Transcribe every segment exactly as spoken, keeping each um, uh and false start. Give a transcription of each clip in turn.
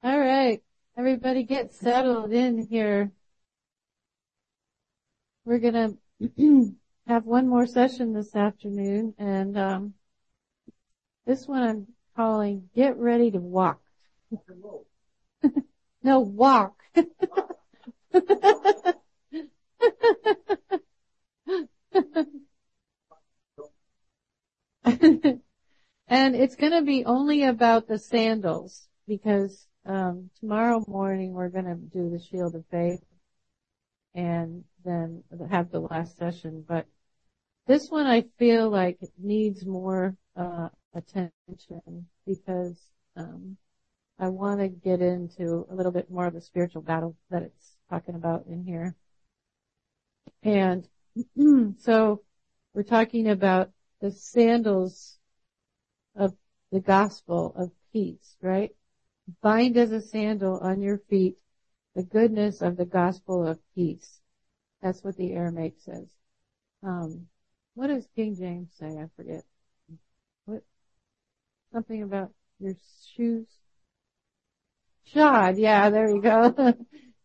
All right. Everybody get settled in here. We're going to have one more session this afternoon, and um, this one I'm calling Get Ready to Walk. No, walk. And it's going to be only about the sandals, because um, tomorrow morning we're going to do the Shield of Faith and then have the last session. But this one I feel like it needs more uh, attention, because um, I want to get into a little bit more of the spiritual battle that it's talking about in here. And so we're talking about the sandals of the gospel of peace, right? Bind as a sandal on your feet the goodness of the gospel of peace. That's what the Aramaic says. Um, what does King James say? I forget. What? Something about your shoes? Shod. Yeah, there you go.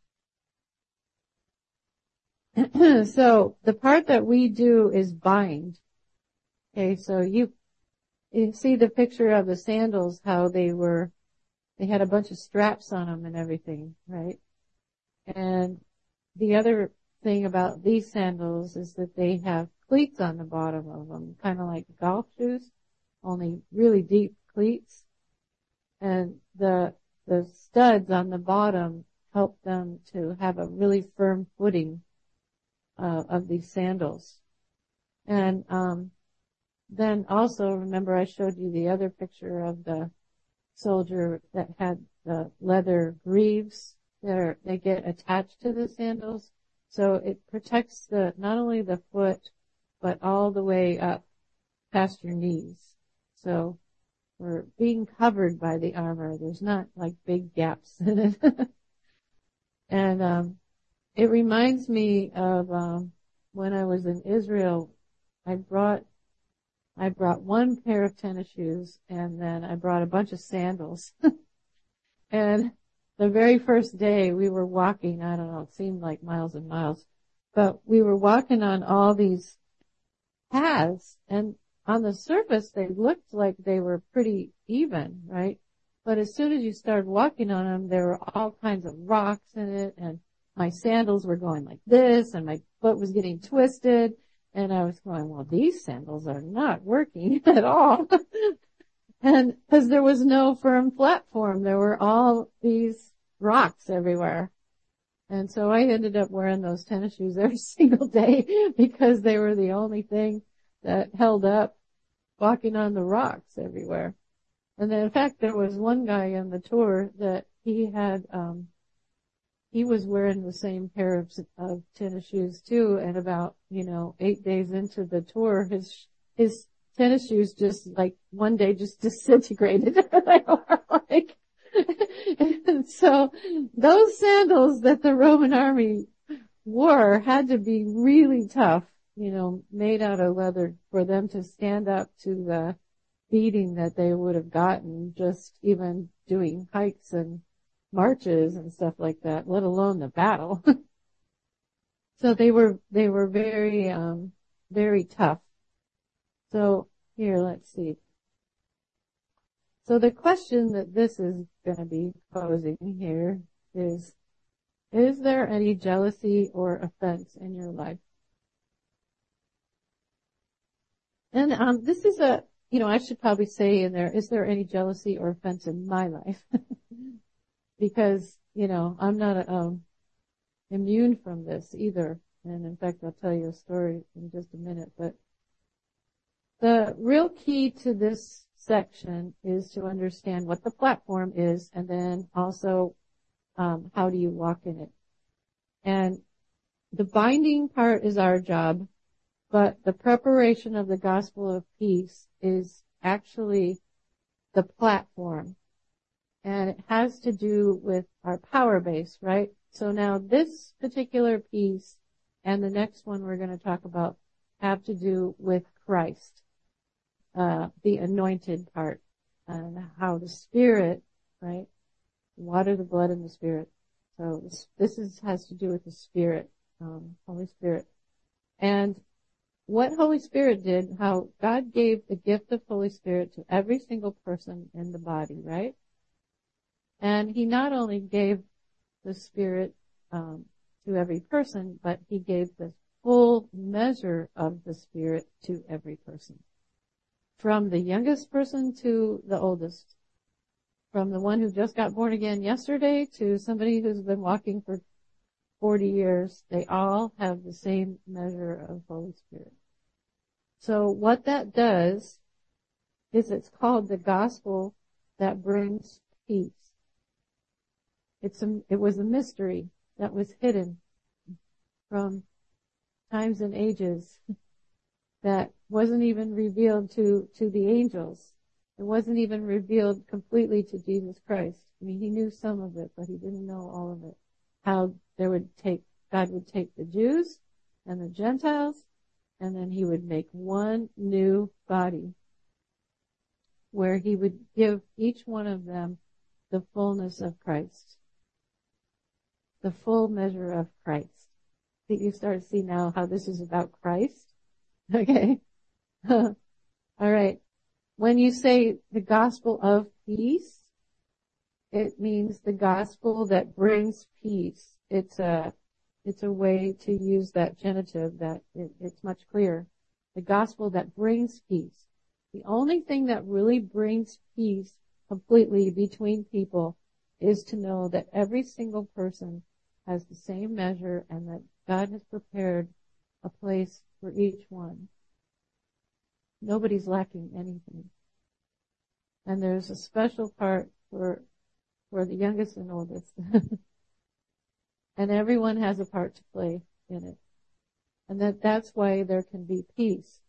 So the part that we do is bind. Okay, so you, you see the picture of the sandals, how they were, they had a bunch of straps on them and everything, right? And the other thing about these sandals is that they have cleats on the bottom of them, kind of like golf shoes, only really deep cleats. And the, the studs on the bottom help them to have a really firm footing uh, of these sandals. And um then also, remember I showed you the other picture of the soldier that had the leather greaves. They're, they get attached to the sandals. So it protects the, not only the foot, but all the way up past your knees. So we're being covered by the armor. There's not like big gaps in it. And, um, it reminds me of, um, when I was in Israel, I brought I brought one pair of tennis shoes, and then I brought a bunch of sandals. And the very first day we were walking, I don't know, it seemed like miles and miles, but we were walking on all these paths, and on the surface they looked like they were pretty even, right? But as soon as you started walking on them, there were all kinds of rocks in it, and my sandals were going like this, and my foot was getting twisted. And I was going, well, these sandals are not working at all. And because there was no firm platform, there were all these rocks everywhere. And so I ended up wearing those tennis shoes every single day, because they were the only thing that held up walking on the rocks everywhere. And then in fact, there was one guy on the tour that he had, um, he was wearing the same pair of, of tennis shoes too, and about, you know, eight days into the tour, his, his tennis shoes just like one day just disintegrated. They were like, and so those sandals that the Roman army wore had to be really tough, you know, made out of leather for them to stand up to the beating that they would have gotten just even doing hikes and marches and stuff like that, let alone the battle. So they were, they were very, um, very tough. So here, let's see. So the question that this is going to be posing here is, is there any jealousy or offense in your life? And, um, this is a, you know, I should probably say in there, is there any jealousy or offense in my life? Because, you know, I'm not um, immune from this either. And in fact, I'll tell you a story in just a minute. But the real key to this section is to understand what the platform is, and then also um, how do you walk in it. And the binding part is our job, but the preparation of the gospel of peace is actually the platform. And it has to do with our power base, right? So now this particular piece and the next one we're going to talk about have to do with Christ, uh, the anointed part, and how the Spirit, right, water, the blood, and the Spirit. So this, this is, has to do with the Spirit, um, Holy Spirit. And what Holy Spirit did, how God gave the gift of Holy Spirit to every single person in the body, right? And He not only gave the Spirit um, to every person, but He gave the full measure of the Spirit to every person. From the youngest person to the oldest. From the one who just got born again yesterday to somebody who's been walking for forty years, they all have the same measure of Holy Spirit. So what that does is it's called the gospel that brings peace. It's a, it was a mystery that was hidden from times and ages that wasn't even revealed to, to the angels. It wasn't even revealed completely to Jesus Christ. I mean, He knew some of it, but He didn't know all of it. How there would take, God would take the Jews and the Gentiles, and then He would make one new body where He would give each one of them the fullness of Christ. The full measure of Christ. I think you start to see now how this is about Christ. Okay. All right. When you say the gospel of peace, it means the gospel that brings peace. It's a, it's a way to use that genitive that it, it's much clearer. The gospel that brings peace. The only thing that really brings peace completely between people is to know that every single person has the same measure and that God has prepared a place for each one. Nobody's lacking anything. And there's a special part for, for the youngest and oldest. And everyone has a part to play in it. And that that's why there can be peace.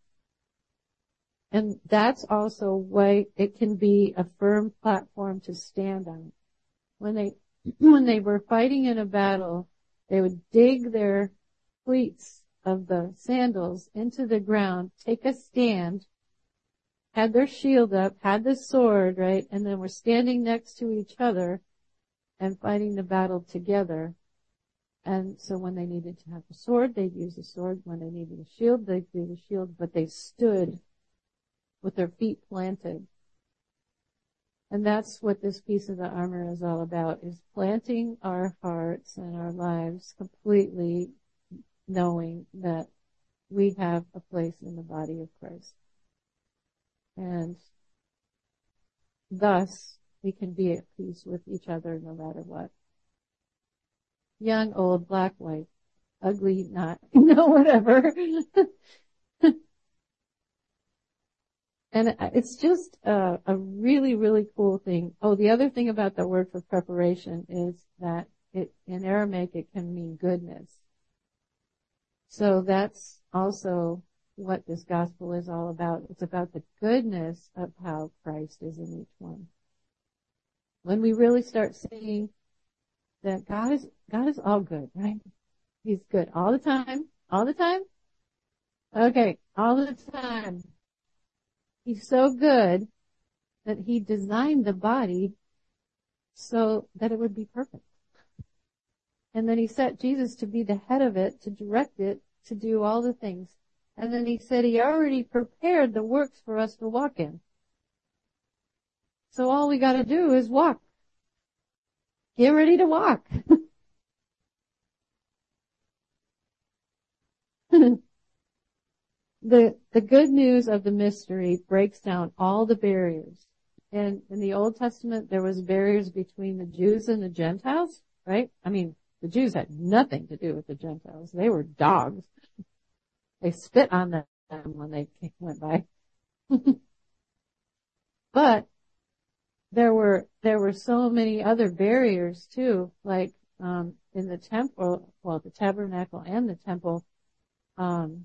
And that's also why it can be a firm platform to stand on. When they, when they were fighting in a battle, they would dig their cleats of the sandals into the ground, take a stand, had their shield up, had the sword, right, and then were standing next to each other and fighting the battle together. And so when they needed to have a sword, they'd use the sword. When they needed a shield, they'd do the shield, but they stood with their feet planted. And that's what this piece of the armor is all about, is planting our hearts and our lives completely knowing that we have a place in the body of Christ. And thus, we can be at peace with each other no matter what. Young, old, black, white, ugly, not, no, whatever. And it's just a, a really, really cool thing. Oh, the other thing about the word for preparation is that it, in Aramaic, it can mean goodness. So that's also what this gospel is all about. It's about the goodness of how Christ is in each one. When we really start seeing that God is, God is all good, right? He's good all the time. All the time? Okay, all the time. He's so good that He designed the body so that it would be perfect. And then He set Jesus to be the head of it, to direct it, to do all the things. And then He said He already prepared the works for us to walk in. So all we gotta do is walk. Get ready to walk. The, the good news of the mystery breaks down all the barriers. And in the Old Testament, there was barriers between the Jews and the Gentiles, right? I mean, the Jews had nothing to do with the Gentiles. They were dogs. They spit on them when they went by. But there were, there were so many other barriers too, like, um, in the temple, well, the tabernacle and the temple, um,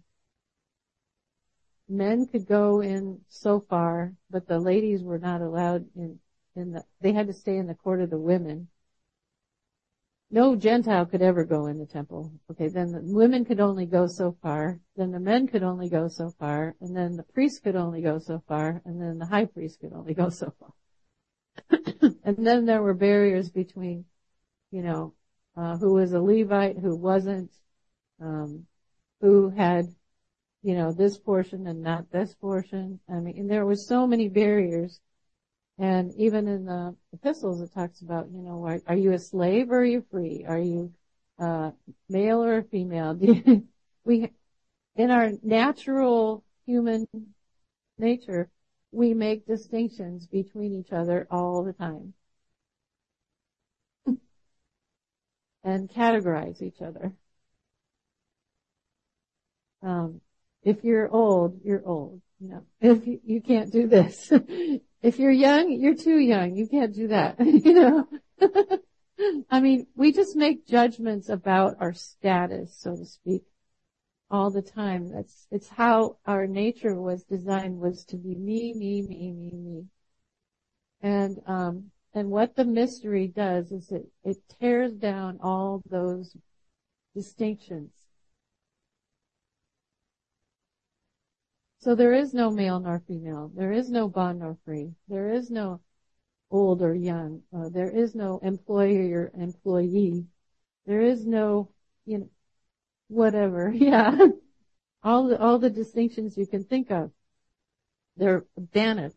men could go in so far, but the ladies were not allowed in, in the, they had to stay in the court of the women. No Gentile could ever go in the temple. Okay, then the women could only go so far, then the men could only go so far, and then the priest could only go so far, and then the high priest could only go so far. And then there were barriers between, you know, uh, who was a Levite, who wasn't, um, who had, you know, this portion and not this portion. I mean, and there were so many barriers. And even in the epistles, it talks about, you know, are, are you a slave or are you free? Are you, uh, male or female? we, in our natural human nature, we make distinctions between each other all the time. And categorize each other. Um, if you're old, you're old. You know, if you, you can't do this. If you're young, you're too young. You can't do that. You know? I mean, we just make judgments about our status, so to speak, all the time. That's, it's how our nature was designed, was to be me, me, me, me, me. And, um, and what the mystery does is it, it tears down all those distinctions. So there is no male nor female. There is no bond nor free. There is no old or young. Uh, there is no employee or employee. There is no, you know, whatever. Yeah. all the, all the distinctions you can think of. They're banished.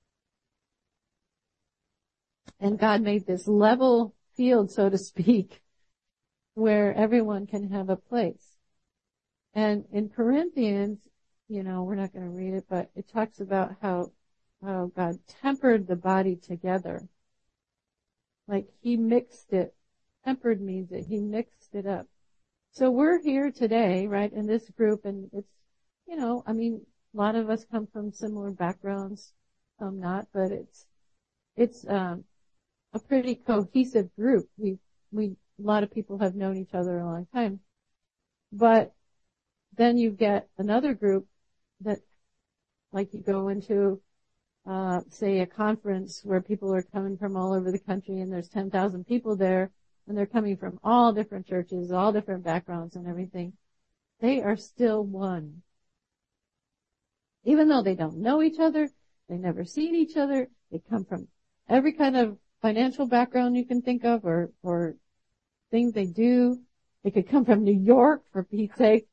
And God made this level field, so to speak, where everyone can have a place. And in Corinthians, you know, we're not going to read it, but it talks about how, how God tempered the body together. Like He mixed it. Tempered means that He mixed it up. So we're here today, right, in this group, and it's, you know, I mean, a lot of us come from similar backgrounds, some not, but it's, it's, um, a pretty cohesive group. We, we, a lot of people have known each other a long time. But then you get another group that, like you go into, uh, say a conference where people are coming from all over the country and there's ten thousand people there and they're coming from all different churches, all different backgrounds and everything. They are still one. Even though they don't know each other, they never seen each other, they come from every kind of financial background you can think of, or, or things they do. They could come from New York, for Pete's sake.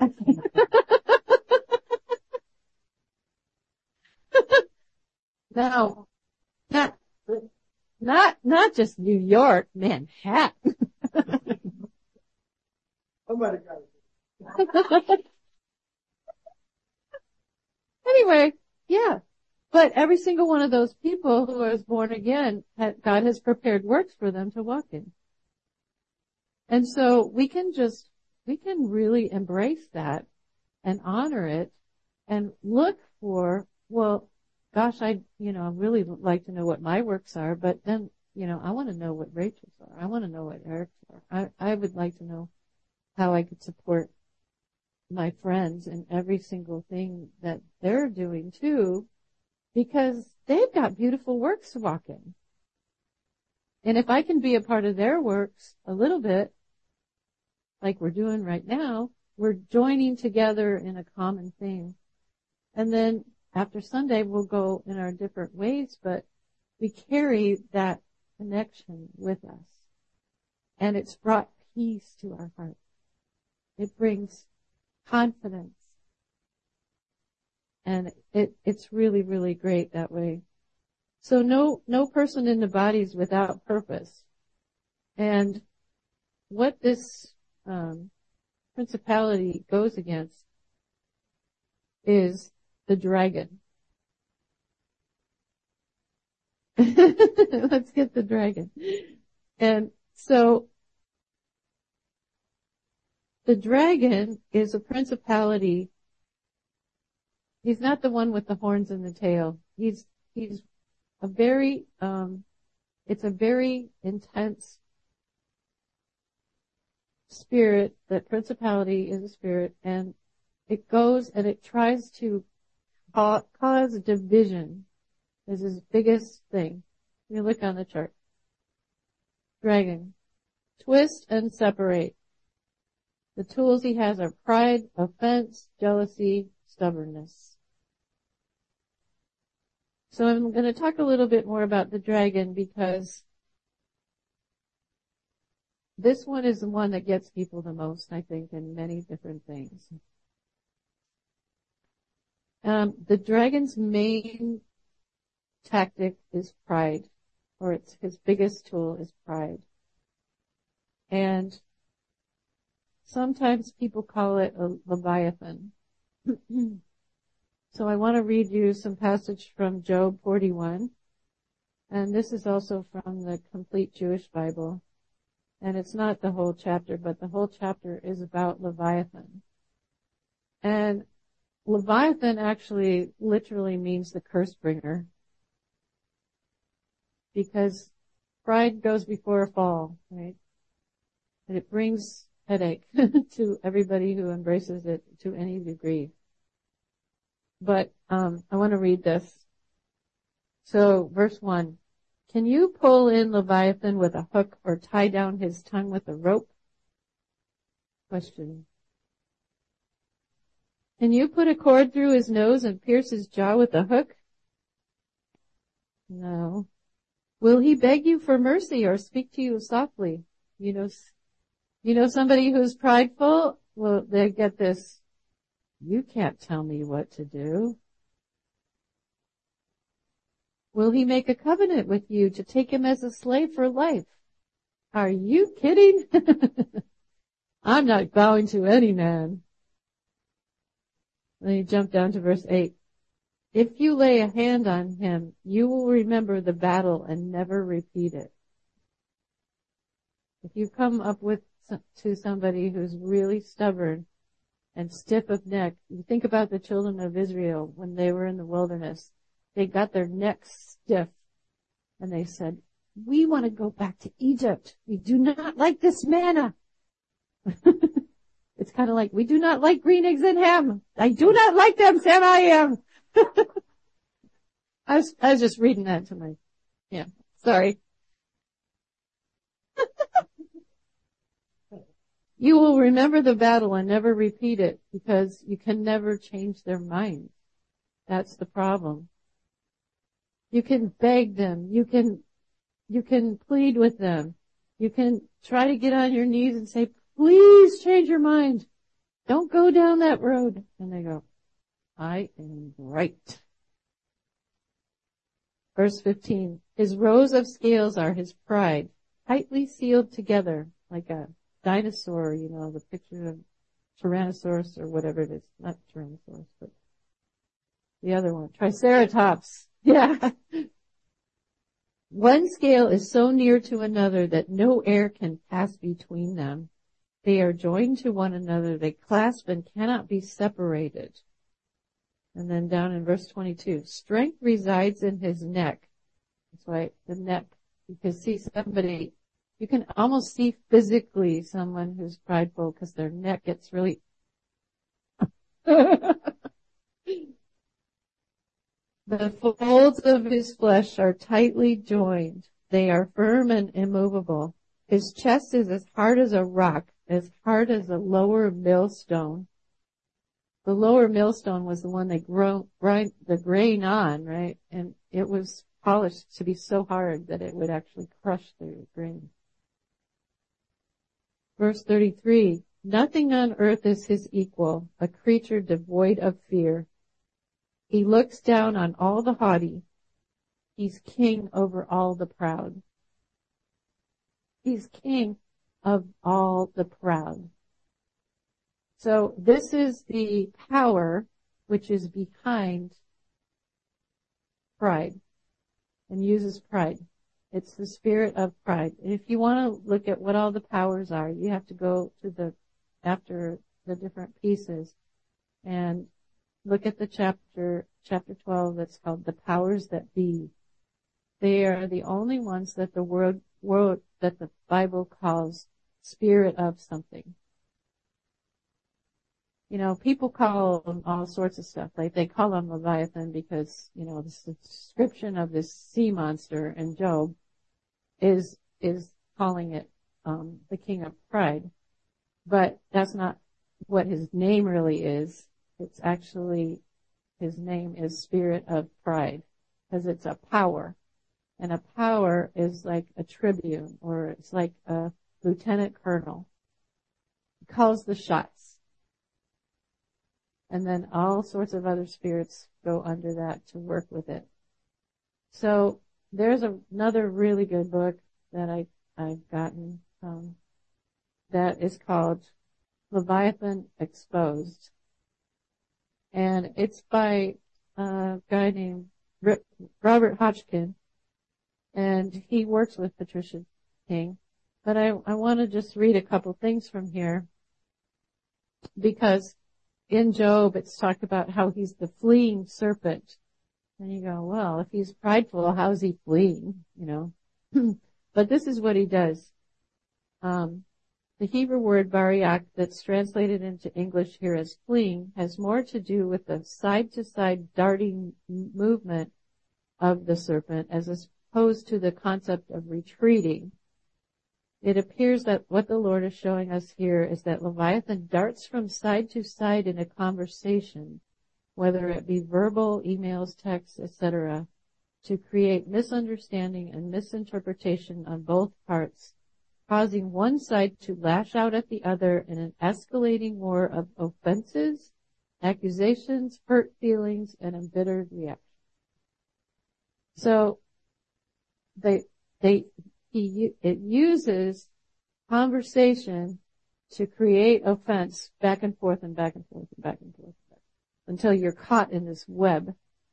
No, not, not, not just New York, Manhattan. Somebody got it. Anyway, yeah. But every single one of those people who was born again, God has prepared works for them to walk in. And so we can just, we can really embrace that and honor it and look for, well, gosh, I, you know, I really like to know what my works are, but then, you know, I want to know what Rachel's are. I want to know what Eric's are. I, I would like to know how I could support my friends in every single thing that they're doing too, because they've got beautiful works to walk in. And if I can be a part of their works a little bit, like we're doing right now, we're joining together in a common thing. And then after Sunday, we'll go in our different ways, but we carry that connection with us. And it's brought peace to our heart. It brings confidence. And it, it's really, really great that way. So no, no person in the body is without purpose. And what this, um, principality goes against is the dragon. Let's get the dragon. And so the dragon is a principality. He's not the one with the horns and the tail. He's, he's a very, um, it's a very intense spirit. That principality is a spirit, and it goes and it tries to cause division. Is his biggest thing. You look on the chart. Dragon. Twist and separate. The tools he has are pride, offense, jealousy, stubbornness. So I'm going to talk a little bit more about the dragon because this one is the one that gets people the most, I think, in many different things. Um, the dragon's main tactic is pride, or it's his biggest tool is pride. And sometimes people call it a Leviathan. So I want to read you some passage from Job forty-one. And this is also from the Complete Jewish Bible. And it's not the whole chapter, but the whole chapter is about Leviathan. And Leviathan actually literally means the curse bringer. Because pride goes before a fall, right? And it brings headache to everybody who embraces it to any degree. But um I want to read this. So, verse one. Can you pull in Leviathan with a hook or tie down his tongue with a rope? Question. Can you put a cord through his nose and pierce his jaw with a hook? No. Will he beg you for mercy or speak to you softly? You know, you know somebody who's prideful? Well, they get this. You can't tell me what to do. Will he make a covenant with you to take him as a slave for life? Are you kidding? I'm not bowing to any man. Then you jump down to verse eight. If you lay a hand on him, you will remember the battle and never repeat it. If you come up with to somebody who's really stubborn and stiff of neck, you think about the children of Israel when they were in the wilderness. They got their necks stiff and they said, we want to go back to Egypt. We do not like this manna. It's kind of like, we do not like green eggs and ham. I do not like them, Sam, I am. I was, I was just reading that to my, yeah, sorry. You will remember the battle and never repeat it because you can never change their mind. That's the problem. You can beg them. You can, you can plead with them. You can try to get on your knees and say, please change your mind. Don't go down that road. And they go, I am right. Verse fifteen, his rows of scales are his pride, tightly sealed together like a dinosaur, you know, the picture of Tyrannosaurus or whatever it is. Not Tyrannosaurus, but the other one, Triceratops. Yeah. One scale is so near to another that no air can pass between them. They are joined to one another. They clasp and cannot be separated. And then down in verse twenty-two, strength resides in his neck. That's why the neck, you can see somebody, you can almost see physically someone who's prideful because their neck gets really the folds of his flesh are tightly joined. They are firm and immovable. His chest is as hard as a rock, as hard as a lower millstone. The lower millstone was the one they grind the grain on, right? And it was polished to be so hard that it would actually crush the grain. Verse thirty-three, nothing on earth is his equal, a creature devoid of fear. He looks down on all the haughty. He's king over all the proud. He's king of all the proud. So this is the power which is behind pride and uses pride. It's the spirit of pride. And if you want to look at what all the powers are, you have to go to the, after the different pieces and look at the chapter, chapter twelve that's called The Powers That Be. They are the only ones that the world, world, that the Bible calls spirit of something. You know, people call them all sorts of stuff. Like they call them Leviathan because, you know, the description of this sea monster in Job is, is calling it, um, the king of pride. But that's not what his name really is. It's actually, his name is Spirit of Pride. because it's a power. And a power is like a tribune, or it's like a lieutenant colonel. He calls the shots. And then all sorts of other spirits go under that to work with it. So there's a, another really good book that I, I've gotten, um, that is called Leviathan Exposed. And it's by a guy named Robert Hotchkin. And he works with Patricia King. But I, I want to just read a couple things from here. Because in Job, it's talked about how he's the fleeing serpent. And you go, well, if he's prideful, how's he fleeing? You know? But this is what he does. Um, the Hebrew word bariach that's translated into English here as fleeing has more to do with the side-to-side darting movement of the serpent as opposed to the concept of retreating. It appears that what the Lord is showing us here is that Leviathan darts from side to side in a conversation, whether it be verbal, emails, texts, et cetera, to create misunderstanding and misinterpretation on both parts, causing one side to lash out at the other in an escalating war of offenses, accusations, hurt feelings, and embittered reaction. So, they, they, he, it uses conversation to create offense back and forth and back and forth and back and forth until you're caught in this web.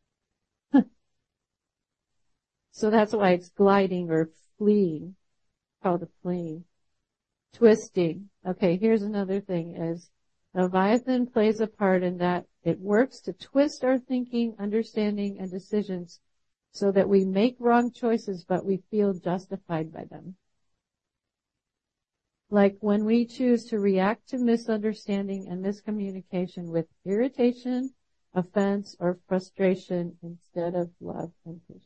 So that's why it's gliding or fleeing, called a fleeing. Twisting. Okay, here's another thing is Leviathan plays a part in that it works to twist our thinking, understanding, and decisions so that we make wrong choices, but we feel justified by them. Like when we choose to react to misunderstanding and miscommunication with irritation, offense, or frustration instead of love and patience.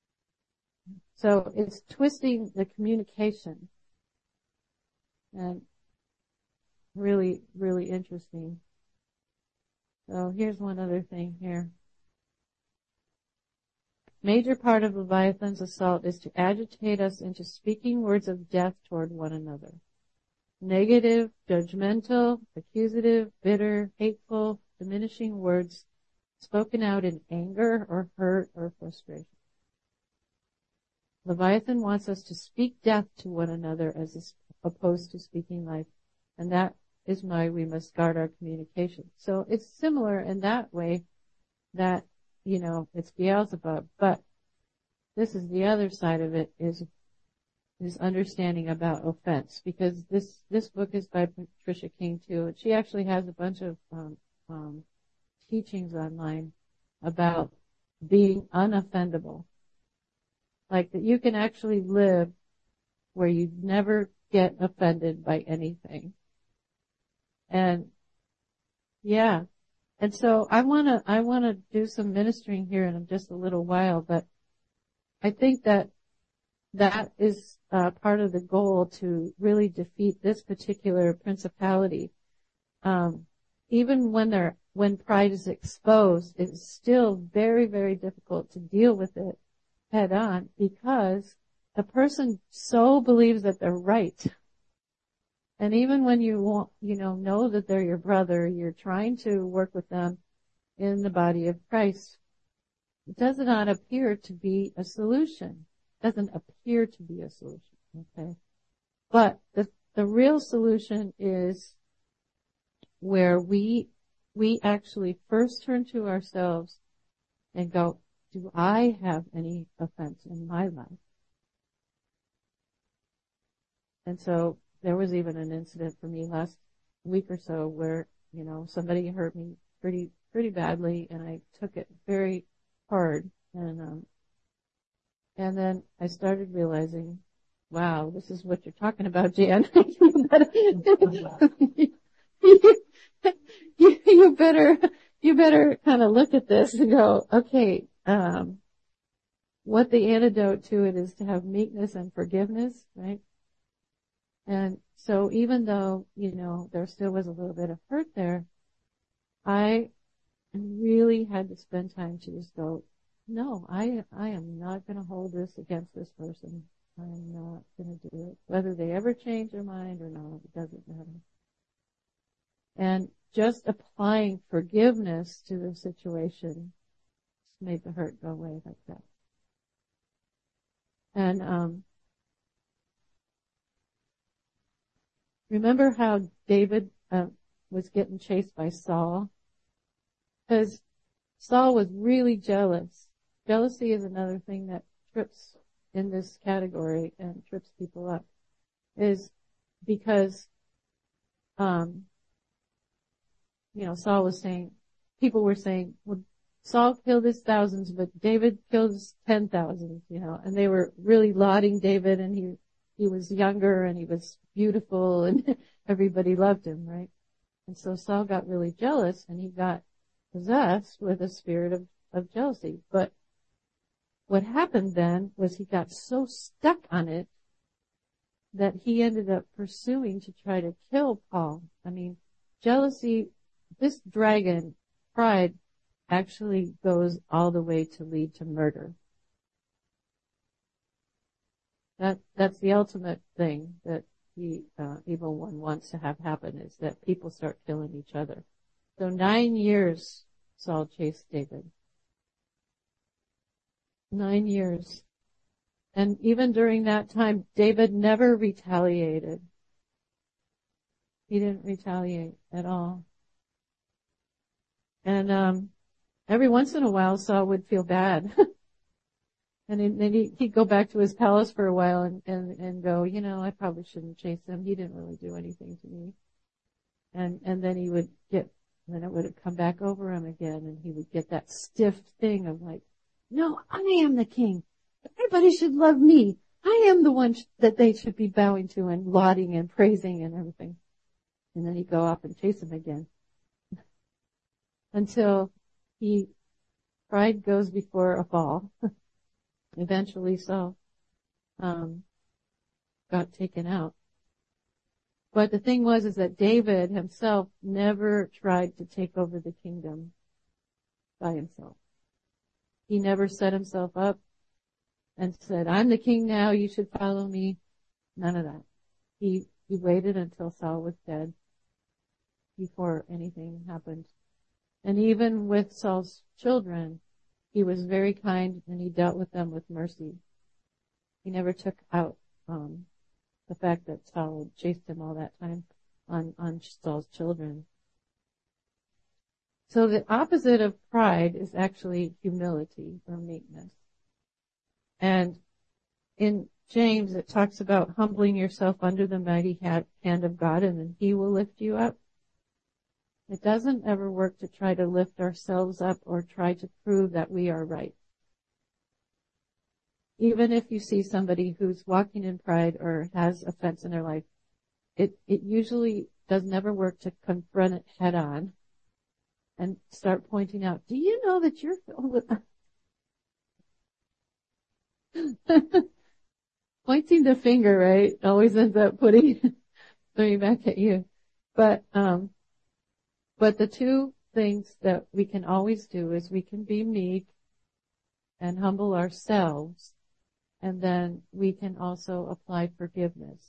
So it's twisting the communication. And really, really interesting. So here's one other thing here. Major part of Leviathan's assault is to agitate us into speaking words of death toward one another. Negative, judgmental, accusative, bitter, hateful, diminishing words spoken out in anger or hurt or frustration. Leviathan wants us to speak death to one another as opposed to speaking life. And that is why we must guard our communication. So it's similar in that way that, you know, it's Beelzebub. But this is the other side of it is is understanding about offense, because this this book is by Patricia King too, and she actually has a bunch of um, um, teachings online about being unoffendable, like that you can actually live where you never get offended by anything. And yeah, and so I want to I want to do some ministering here in just a little while, but I think that that is uh, part of the goal to really defeat this particular principality. Um, even when they're when pride is exposed, it's still very, very difficult to deal with it head on because the person so believes that they're right. And even when you want, you know, know that they're your brother, you're trying to work with them in the body of Christ. It does not appear to be a solution. Doesn't appear to be a solution, okay? But the, the real solution is where we, we actually first turn to ourselves and go, do I have any offense in my life? And so there was even an incident for me last week or so where, you know, somebody hurt me pretty, pretty badly and I took it very hard and, um, And then I started realizing, wow, this is what you're talking about, Jan. you, better, you, you better, you better kind of look at this and go, okay, um, what the antidote to it is to have meekness and forgiveness, right? And so even though, you know, there still was a little bit of hurt there, I really had to spend time to just go, no, I, I am not going to hold this against this person. I'm not going to do it. Whether they ever change their mind or not, it doesn't matter. And just applying forgiveness to the situation made the hurt go away like that. And um, remember how David uh, was getting chased by Saul? Because Saul was really jealous. Jealousy is another thing that trips in this category and trips people up. Is because, um, you know, Saul was saying, people were saying, well, Saul killed his thousands, but David killed his ten thousands, you know, and they were really lauding David, and he, he was younger and he was beautiful and everybody loved him, right? And so Saul got really jealous and he got possessed with a spirit of, of jealousy. But what happened then was he got so stuck on it that he ended up pursuing to try to kill Paul. I mean, jealousy, this dragon, pride, actually goes all the way to lead to murder. That, that's the ultimate thing that the uh, evil one wants to have happen, is that people start killing each other. So nine years Saul chased David. Nine years. And even during that time, David never retaliated. He didn't retaliate at all. And um every once in a while, Saul would feel bad. And then he'd go back to his palace for a while and, and, and go, you know, I probably shouldn't chase him. He didn't really do anything to me. And, and then he would get, then it would come back over him again, and he would get that stiff thing of like, no, I am the king. Everybody should love me. I am the one sh- that they should be bowing to and lauding and praising and everything. And then he'd go off and chase him again. Until he, pride goes before a fall. Eventually Saul um, got taken out. But the thing was is that David himself never tried to take over the kingdom by himself. He never set himself up and said, I'm the king now, you should follow me. None of that. He, he waited until Saul was dead before anything happened. And even with Saul's children, he was very kind and he dealt with them with mercy. He never took out um, the fact that Saul had chased him all that time on, on Saul's children. So the opposite of pride is actually humility or meekness. And in James, it talks about humbling yourself under the mighty hand of God, and then he will lift you up. It doesn't ever work to try to lift ourselves up or try to prove that we are right. Even if you see somebody who's walking in pride or has offense in their life, it, it usually does never work to confront it head on and start pointing out, do you know that you're filled with... Pointing the finger, right, always ends up putting, throwing back at you. But, um, But the two things that we can always do is we can be meek and humble ourselves, and then we can also apply forgiveness.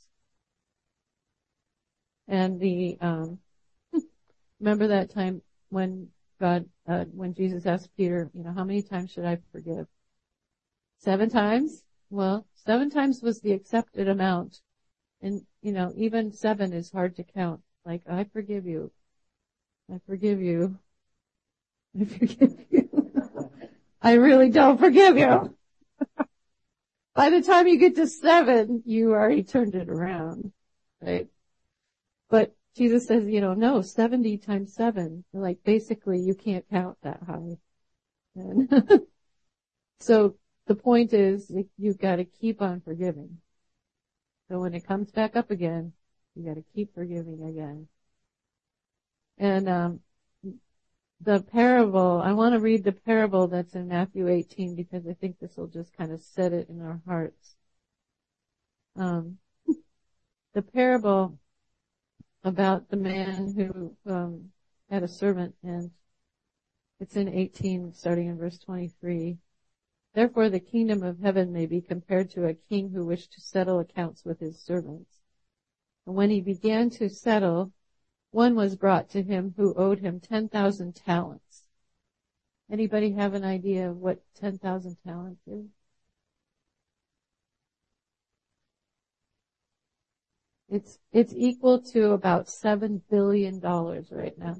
And the, um, remember that time when God, uh, when Jesus asked Peter, you know, how many times should I forgive? Seven times? Well, seven times was the accepted amount. And, you know, even seven is hard to count. Like, I forgive you. I forgive you. I forgive you. I really don't forgive you. By the time you get to seven, you already turned it around, right? But Jesus says, you know, no, seventy times seven. Like, basically, you can't count that high. And so the point is, you've got to keep on forgiving. So when it comes back up again, you got to keep forgiving again. And um the parable, I want to read the parable that's in Matthew eighteen, because I think this will just kind of set it in our hearts. Um the parable about the man who um had a servant, and it's in eighteen, starting in verse twenty-three. Therefore the kingdom of heaven may be compared to a king who wished to settle accounts with his servants. And when he began to settle, one was brought to him who owed him ten thousand talents. Anybody have an idea of what ten thousand talents is? It's, it's equal to about seven billion dollars right now.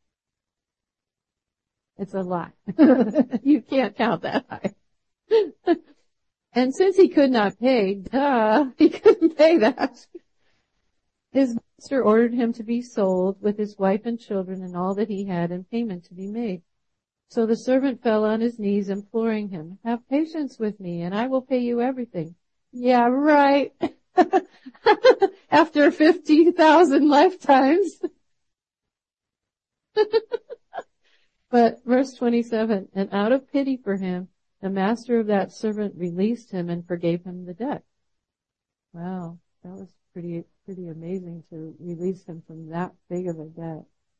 It's a lot. You can't count that high. And since he could not pay, duh, he couldn't pay that. His master ordered him to be sold with his wife and children and all that he had and payment to be made. So the servant fell on his knees imploring him, have patience with me and I will pay you everything. Yeah, right. After fifty thousand lifetimes. But verse twenty-seven, and out of pity for him, the master of that servant released him and forgave him the debt. Wow, that was pretty, pretty amazing to release him from that big of a debt.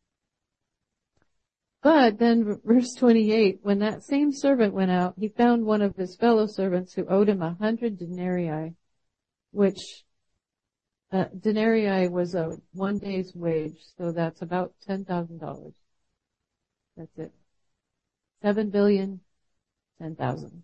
But then verse twenty-eight, when that same servant went out, he found one of his fellow servants who owed him a hundred denarii, which uh, denarii was a one day's wage, so that's about ten thousand dollars. That's it. Seven billion, ten thousand.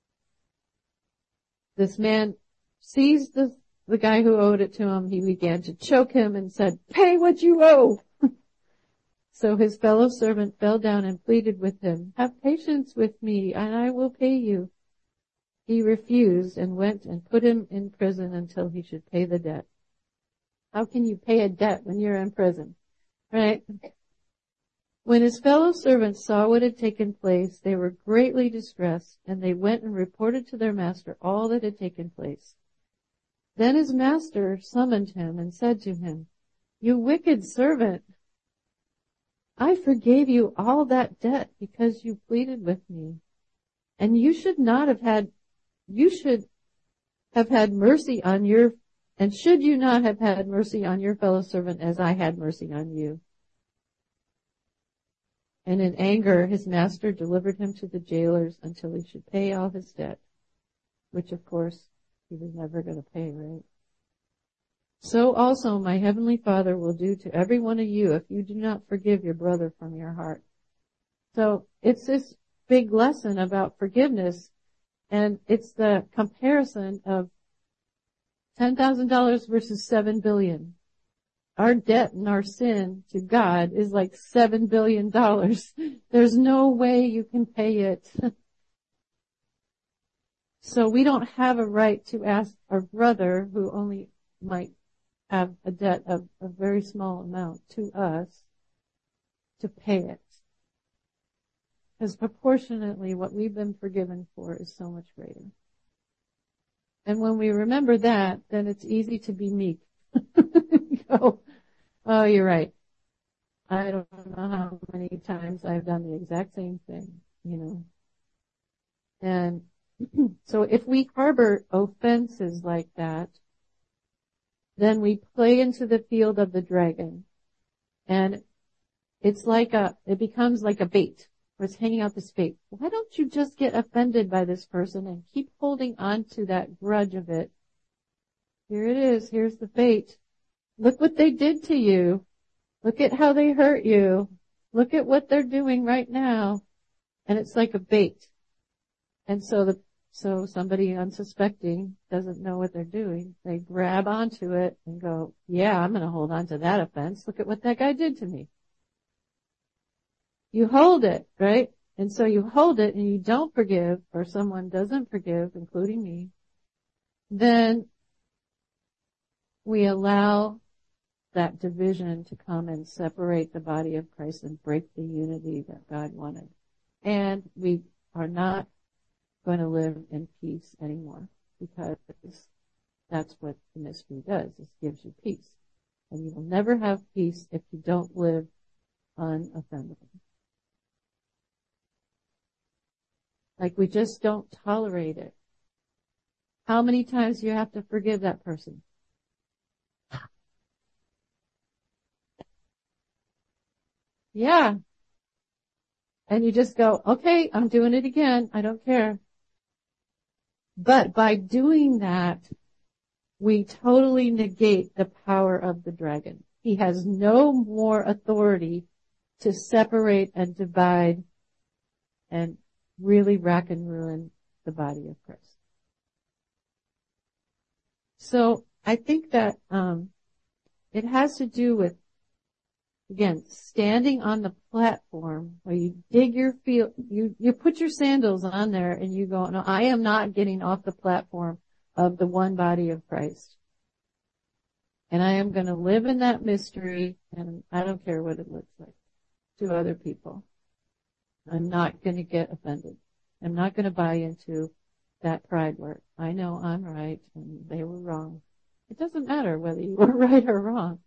This man seized the, the guy who owed it to him. He began to choke him and said, pay what you owe. So his fellow servant fell down and pleaded with him, have patience with me and I will pay you. He refused and went and put him in prison until he should pay the debt. How can you pay a debt when you're in prison? Right? When his fellow servants saw what had taken place, they were greatly distressed, and they went and reported to their master all that had taken place. Then his master summoned him and said to him, you wicked servant, I forgave you all that debt because you pleaded with me. And you should not have had, you should have had mercy on your, and should you not have had mercy on your fellow servant as I had mercy on you? And in anger, his master delivered him to the jailers until he should pay all his debt, which of course he was never going to pay, right? So also my heavenly Father will do to every one of you if you do not forgive your brother from your heart. So it's this big lesson about forgiveness, and it's the comparison of ten thousand dollars versus seven billion dollars. Our debt and our sin to God is like seven billion dollars. There's no way you can pay it. So we don't have a right to ask our brother, who only might have a debt of a very small amount to us, to pay it. Because proportionately what we've been forgiven for is so much greater. And when we remember that, then it's easy to be meek. Go, oh, you're right. I don't know how many times I've done the exact same thing, you know. And so if we harbor offenses like that, then we play into the field of the dragon. And it's like a, it becomes like a bait, where it's hanging out this bait. Why don't you just get offended by this person and keep holding on to that grudge of it? Here it is. Here's the bait. Look what they did to you. Look at how they hurt you. Look at what they're doing right now. And it's like a bait. And so the, so somebody unsuspecting doesn't know what they're doing. They grab onto it and go, yeah, I'm going to hold on to that offense. Look at what that guy did to me. You hold it, right? And so you hold it and you don't forgive, or someone doesn't forgive, including me. Then we allow that division to come and separate the body of Christ and break the unity that God wanted. And we are not going to live in peace anymore, because that's what the mystery does. It gives you peace. And you will never have peace if you don't live unoffendable. Like, we just don't tolerate it. How many times do you have to forgive that person? Yeah. And you just go, okay, I'm doing it again. I don't care. But by doing that, we totally negate the power of the dragon. He has no more authority to separate and divide and really rack and ruin the body of Christ. So I think that um it has to do with, again, standing on the platform where you dig your feel, you, you put your sandals on there and you go, no, I am not getting off the platform of the one body of Christ. And I am going to live in that mystery, and I don't care what it looks like to other people. I'm not going to get offended. I'm not going to buy into that pride where I know I'm right and they were wrong. It doesn't matter whether you were right or wrong.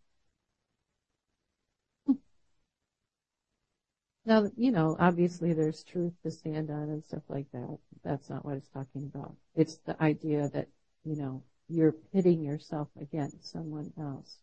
Now, you know, obviously there's truth to stand on and stuff like that. That's not what it's talking about. It's the idea that, you know, you're pitting yourself against someone else.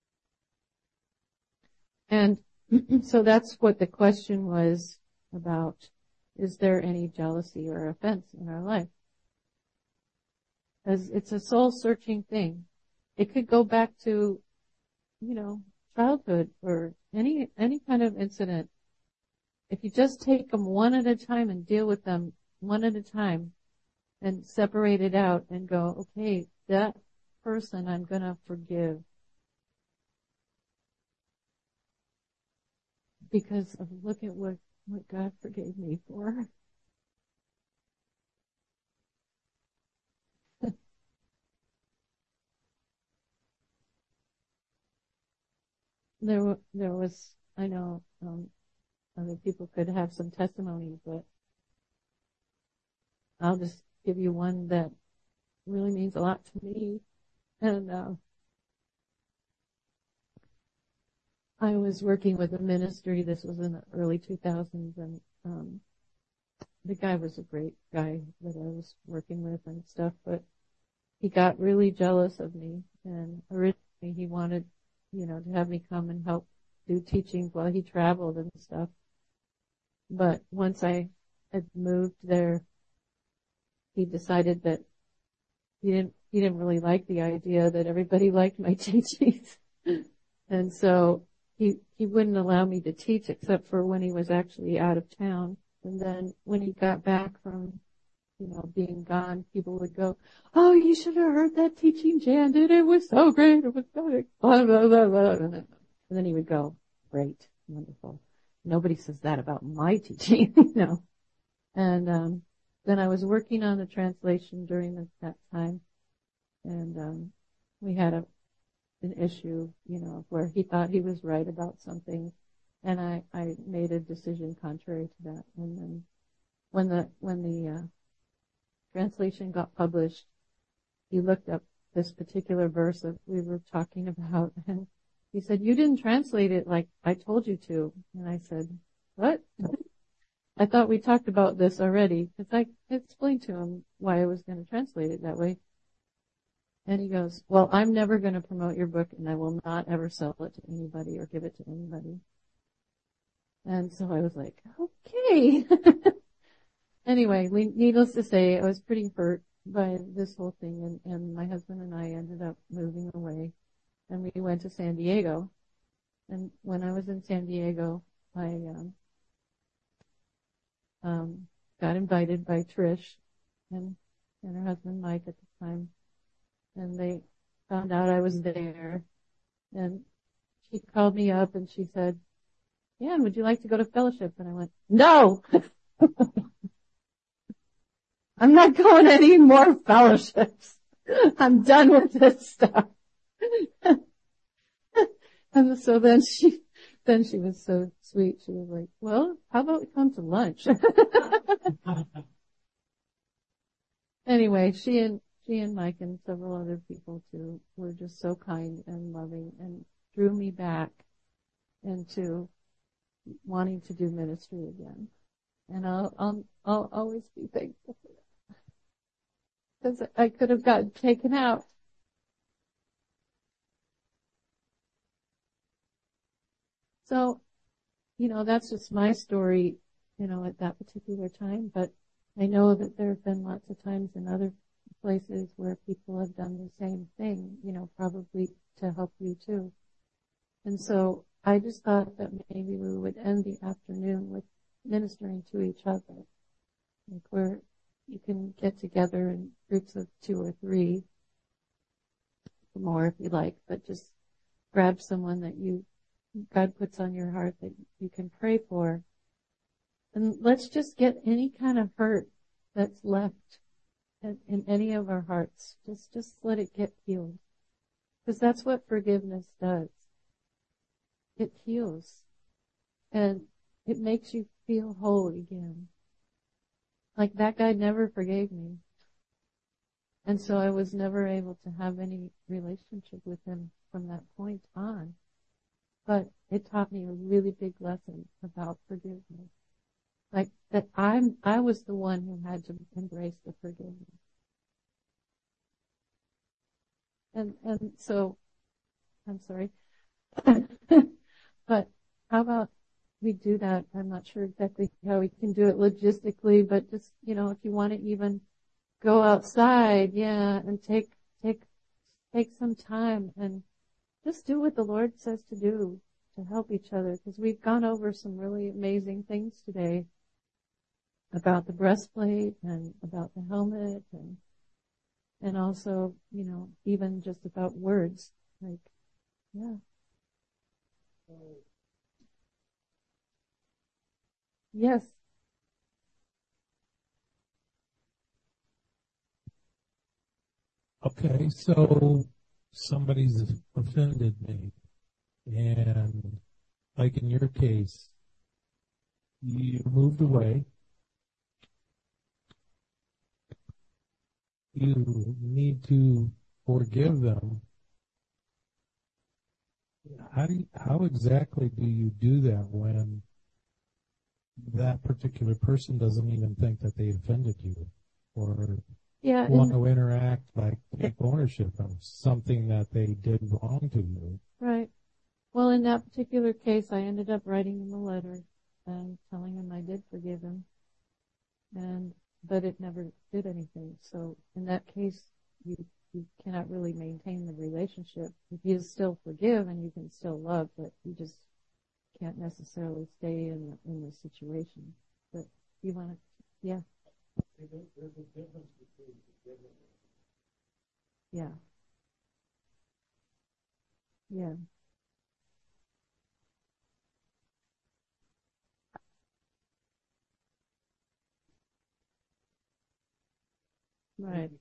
And so that's what the question was about. Is there any jealousy or offense in our life? Because it's a soul-searching thing. It could go back to, you know, childhood or any any kind of incident. If you just take them one at a time and deal with them one at a time and separate it out and go, okay, that person I'm going to forgive because of look at what, what God forgave me for. there, there was, I know, um, other people could have some testimonies, but I'll just give you one that really means a lot to me. And uh, I was working with a ministry. This was in the early two thousands, and um, the guy was a great guy that I was working with and stuff, but he got really jealous of me. And originally he wanted, you know, to have me come and help do teachings while he traveled and stuff. But once I had moved there, he decided that he didn't, he didn't really like the idea that everybody liked my teachings. And so he, he wouldn't allow me to teach except for when he was actually out of town. And then when he got back from, you know, being gone, people would go, oh, you should have heard that teaching Jan did. It was so great. It was so blah, blah, blah, blah. And then he would go, great, wonderful. Nobody says that about my teaching, you know. And um then I was working on the translation during the, that time, and um we had a an issue, you know, where he thought he was right about something, and I I made a decision contrary to that. And then when the when the uh, translation got published, he looked up this particular verse that we were talking about, and he said, you didn't translate it like I told you to. And I said, what? I thought we talked about this already, because I explained to him why I was going to translate it that way. And he goes, well, I'm never going to promote your book, and I will not ever sell it to anybody or give it to anybody. And so I was like, okay. Anyway, needless to say, I was pretty hurt by this whole thing, and, and my husband and I ended up moving away. And we went to San Diego. And when I was in San Diego, I um, um, got invited by Trish and, and her husband Mike at the time. And they found out I was there. And she called me up and she said, Jan, would you like to go to fellowship? And I went, no! I'm not going to any more fellowships. I'm done with this stuff. And so then she, then she was so sweet. She was like, well, how about we come to lunch? Anyway, she and, she and Mike and several other people too were just so kind and loving and drew me back into wanting to do ministry again. And I'll, I'll, I'll always be thankful for that. Because I could have gotten taken out. So, you know, that's just my story, you know, at that particular time, but I know that there have been lots of times in other places where people have done the same thing, you know, probably to help you too. And so I just thought that maybe we would end the afternoon with ministering to each other, like where you can get together in groups of two or three, or more if you like, but just grab someone that you, God puts on your heart that you can pray for. And let's just get any kind of hurt that's left in, in any of our hearts. Just, just let it get healed. Because that's what forgiveness does. It heals. And it makes you feel whole again. Like that guy never forgave me. And so I was never able to have any relationship with him from that point on. But it taught me a really big lesson about forgiveness. Like that I'm, I was the one who had to embrace the forgiveness. And, and so, I'm sorry. But how about we do that? I'm not sure exactly how we can do it logistically, but just, you know, if you want to even go outside, yeah, and take, take, take some time and just do what the Lord says to do to help each other. Because we've gone over some really amazing things today about the breastplate and about the helmet and, and also, you know, even just about words. Like, yeah. Yes. Okay, so somebody's offended me, and like in your case, you moved away. You need to forgive them. How do you, how exactly do you do that when that particular person doesn't even think that they offended you, or Yeah. want to interact, like take ownership of something that they did wrong to you? Right. Well, in that particular case, I ended up writing him a letter and telling him I did forgive him, and but it never did anything. So in that case, you you cannot really maintain the relationship. You still forgive and you can still love, but you just can't necessarily stay in the, in the situation. But you want to, yeah, yeah, yeah, right.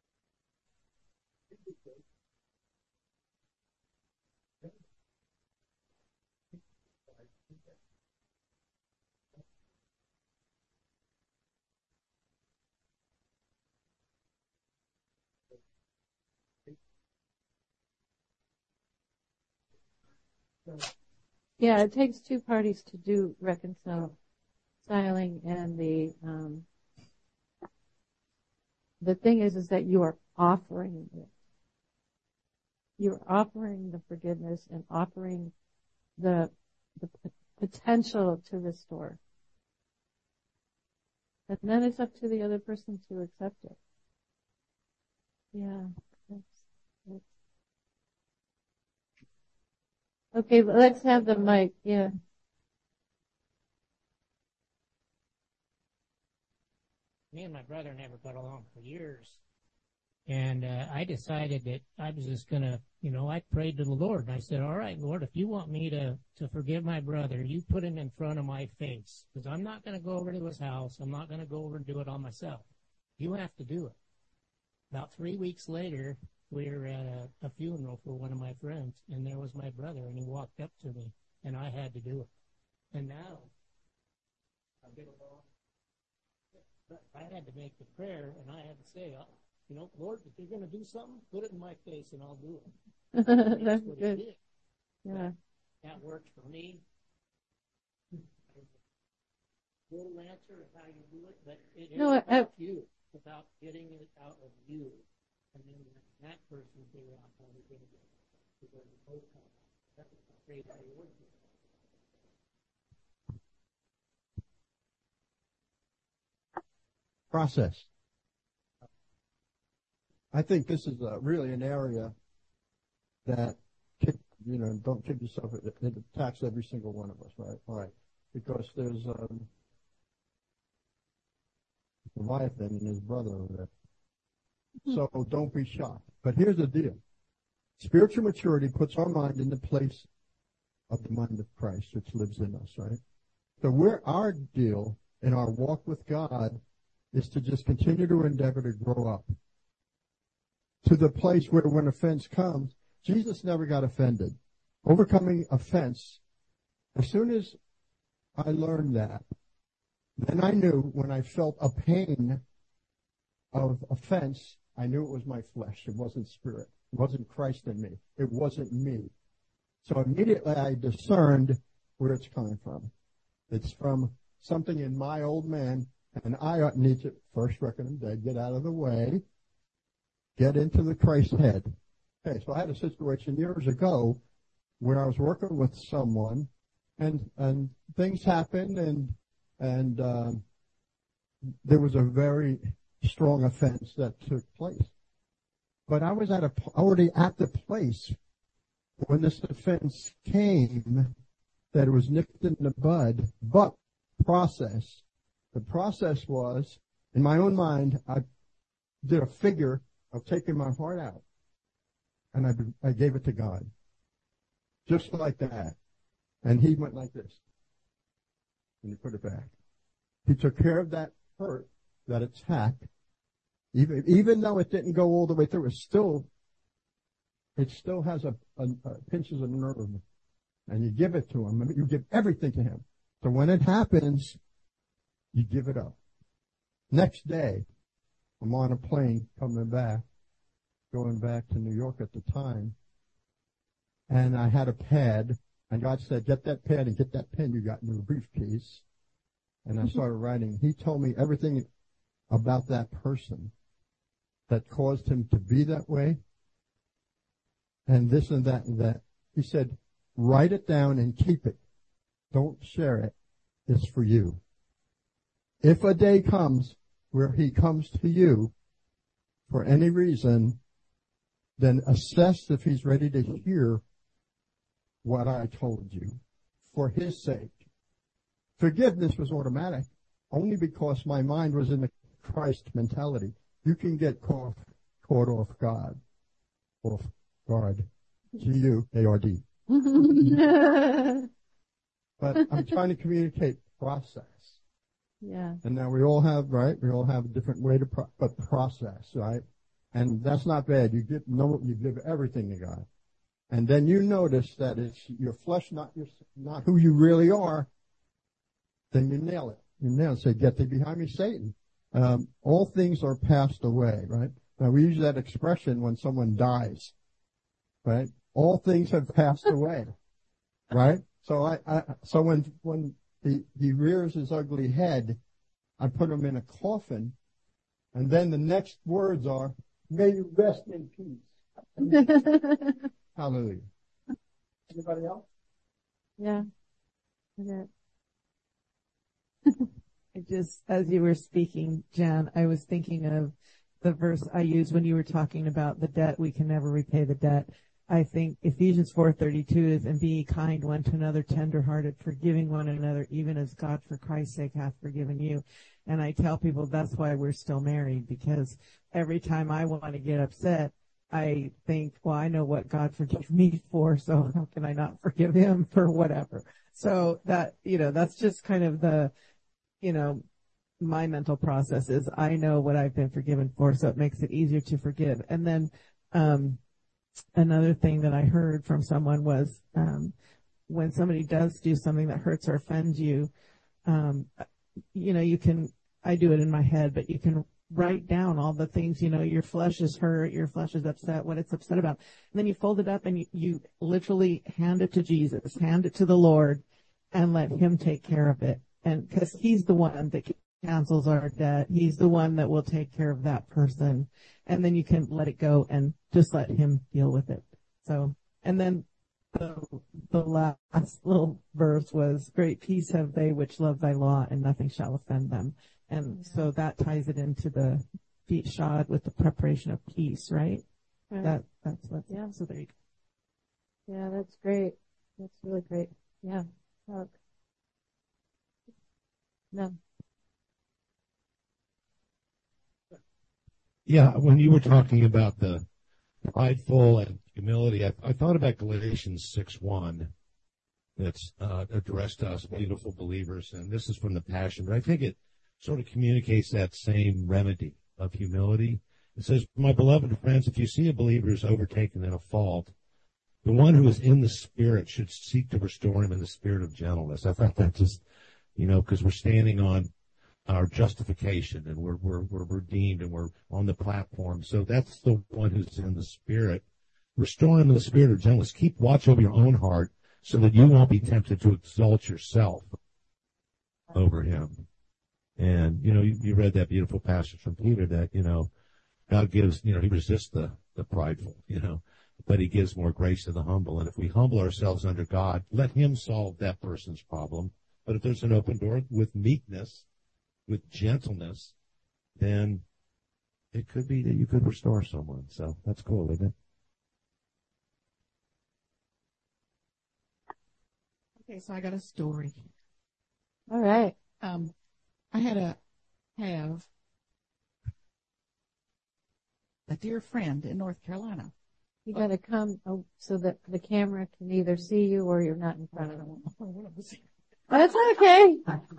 Yeah, it takes two parties to do reconciling, and the um, the thing is, is that you are offering it. You're offering the forgiveness and offering the the p- potential to restore. And then it's up to the other person to accept it. Yeah. That's, that's... Okay, let's have the mic. Yeah. Me and my brother never got along for years. And uh, I decided that I was just going to, you know, I prayed to the Lord. And I said, all right, Lord, if you want me to, to forgive my brother, you put him in front of my face. Because I'm not going to go over to his house. I'm not going to go over and do it on myself. You have to do it. About three weeks later, we were at a, a funeral for one of my friends. And there was my brother. And he walked up to me. And I had to do it. And now, I'll get along. But I had to make the prayer. And I had to say, uh, you know, Lord, if you're going to do something, put it in my face and I'll do it. And That's what good. he did. Yeah. That worked for me. Little answer of how you do it, but it is No, I- about you, about getting it out of you. And then that person figure out how to get it. Because it's both come. That's a great how you work it. Process. I think this is uh, really an area that, kick, you know, don't kid yourself, it, it attacks every single one of us, right? All right. Because there's um, Leviathan and his brother over there. So don't be shocked. But here's the deal. Spiritual maturity puts our mind in the place of the mind of Christ, which lives in us, right? So we're, our deal in our walk with God is to just continue to endeavor to grow up to the place where when offense comes, Jesus never got offended. Overcoming offense, as soon as I learned that, then I knew when I felt a pain of offense, I knew it was my flesh. It wasn't spirit. It wasn't Christ in me. It wasn't me. So immediately I discerned where it's coming from. It's from something in my old man, and I need to first reckon him dead, get out of the way, get into the Christ head. Okay, so I had a situation years ago where I was working with someone, and and things happened, and and um, there was a very strong offense that took place. But I was at a already at the place when this offense came that it was nipped in the bud. But process, the process was in my own mind. I did a figure of taking my heart out, and I I gave it to God, just like that. And he went like this, and he put it back. He took care of that hurt, that attack. Even, even though it didn't go all the way through, it still, it still has a, a, a pinches a nerve, and you give it to him. You give everything to him. So when it happens, you give it up. Next day, I'm on a plane coming back, going back to New York at the time, and I had a pad, and God said, get that pad and get that pen you got in your briefcase. And I started writing. He told me everything about that person that caused him to be that way, and this and that and that. He said, write it down and keep it. Don't share it. It's for you. If a day comes where he comes to you for any reason, then assess if he's ready to hear what I told you for his sake. Forgiveness was automatic only because my mind was in the Christ mentality. You can get caught, caught off guard, off guard, G U A R D. But I'm trying to communicate process. Yeah. And now we all have, right? We all have a different way to pro- but process, right? And that's not bad. You give no, you give everything to God, and then you notice that it's your flesh, not your, not who you really are. Then you nail it. You nail it. Say, get thee behind me, Satan. Um, all things are passed away, right? Now we use that expression when someone dies, right? All things have passed away, right? So I, I so when when he, he rears his ugly head, I put him in a coffin, and then the next words are, may you rest in peace. Hallelujah. Anybody else? Yeah. Okay. I just, as you were speaking, Jan, I was thinking of the verse I used when you were talking about the debt. We can never repay the debt. I think Ephesians four thirty-two is, and be kind one to another, tenderhearted, forgiving one another, even as God for Christ's sake hath forgiven you. And I tell people that's why we're still married, because every time I want to get upset, I think, well, I know what God forgave me for, so how can I not forgive him for whatever? So that, you know, that's just kind of the, you know, my mental process is I know what I've been forgiven for, so it makes it easier to forgive. And then, um, another thing that I heard from someone was, um, when somebody does do something that hurts or offends you, um, you know, you can, I do it in my head, but you can write down all the things, you know, your flesh is hurt, your flesh is upset, what it's upset about. And then you fold it up and you, you literally hand it to Jesus, hand it to the Lord, and let him take care of it. And because he's the one that cancels our debt. He's the one that will take care of that person. And then you can let it go and just let him deal with it. So, and then the, the last little verse was, great peace have they which love thy law, and nothing shall offend them. And so that ties it into the feet shod with the preparation of peace, right? Right. That, that's what, Yeah. so there you go. Yeah, that's great. That's really great. Yeah. Look. No. Yeah, when you were talking about the prideful and humility, I, I thought about Galatians six one that's uh, addressed to us beautiful believers, and this is from the Passion, but I think it sort of communicates that same remedy of humility. It says, my beloved friends, if you see a believer who's overtaken in a fault, the one who is in the Spirit should seek to restore him in the spirit of gentleness. I thought that just, you know, because we're standing on our justification and we're, we're, we're redeemed and we're on the platform. So that's the one who's in the Spirit. Restore him in the spirit of gentleness. Keep watch over your own heart so that you won't be tempted to exalt yourself over him. And, you know, you, you read that beautiful passage from Peter that, you know, God gives, you know, he resists the, the prideful, you know, but he gives more grace to the humble. And if we humble ourselves under God, let him solve that person's problem. But if there's an open door with meekness, with gentleness, then it could be that you could restore someone. So that's cool, isn't it? Okay, so I got a story. All right. Um, I had a have a dear friend in North Carolina. You got to come oh, so that the camera can either see you or you're not in front of them. That's okay.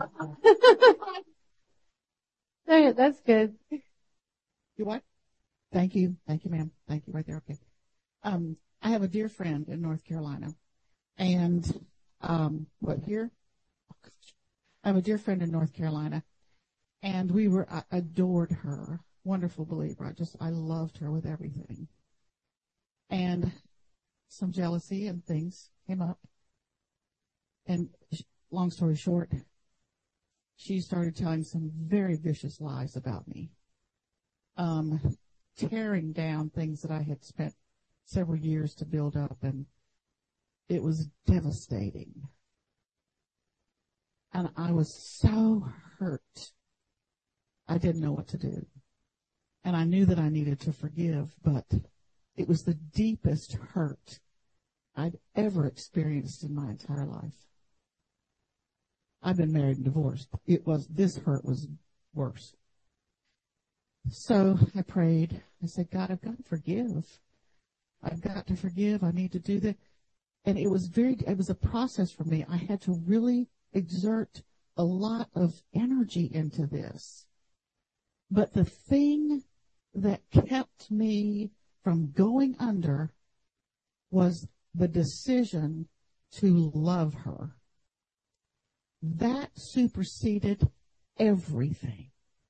There, that's good. You what? Thank you. Thank you, ma'am. Thank you right there. Okay. Um, I have a dear friend in North Carolina. And, um, what here? Oh, gosh. I have a dear friend in North Carolina. And we were, I adored her. Wonderful believer. I just, I loved her with everything. And some jealousy and things came up. And long story short, she started telling some very vicious lies about me, um, tearing down things that I had spent several years to build up, and it was devastating. And I was so hurt. I didn't know what to do. And I knew that I needed to forgive, but it was the deepest hurt I'd ever experienced in my entire life. I've been married and divorced. It was, this hurt was worse. So I prayed. I said, God, I've got to forgive. I've got to forgive. I need to do that. And it was very, it was a process for me. I had to really exert a lot of energy into this. But the thing that kept me from going under was the decision to love her. That superseded everything.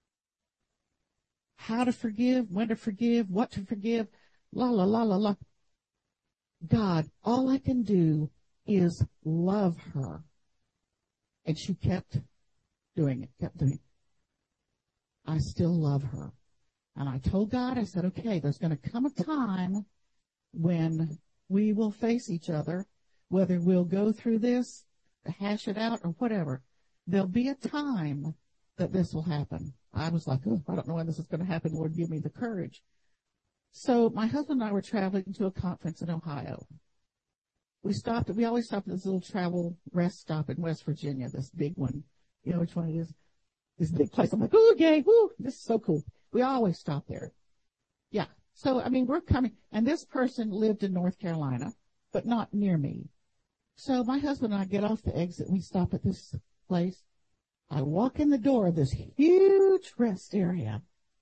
How to forgive, when to forgive, what to forgive, la, la, la, la, la. God, all I can do is love her. And she kept doing it, kept doing it. I still love her. And I told God, I said, okay, there's going to come a time when we will face each other, whether we'll go through this, hash it out, or whatever. There'll be a time that this will happen. I was like, oh, I don't know when this is going to happen. Lord, give me the courage. So my husband and I were traveling to a conference in Ohio. We stopped, we always stop at this little travel rest stop in West Virginia, this big one. You know which one it is? This big place. I'm like, oh, yay, whoo, this is so cool. We always stop there. Yeah. So, I mean, we're coming, and this person lived in North Carolina, but not near me. So my husband and I get off the exit. We stop at this place. I walk in the door of this huge rest area.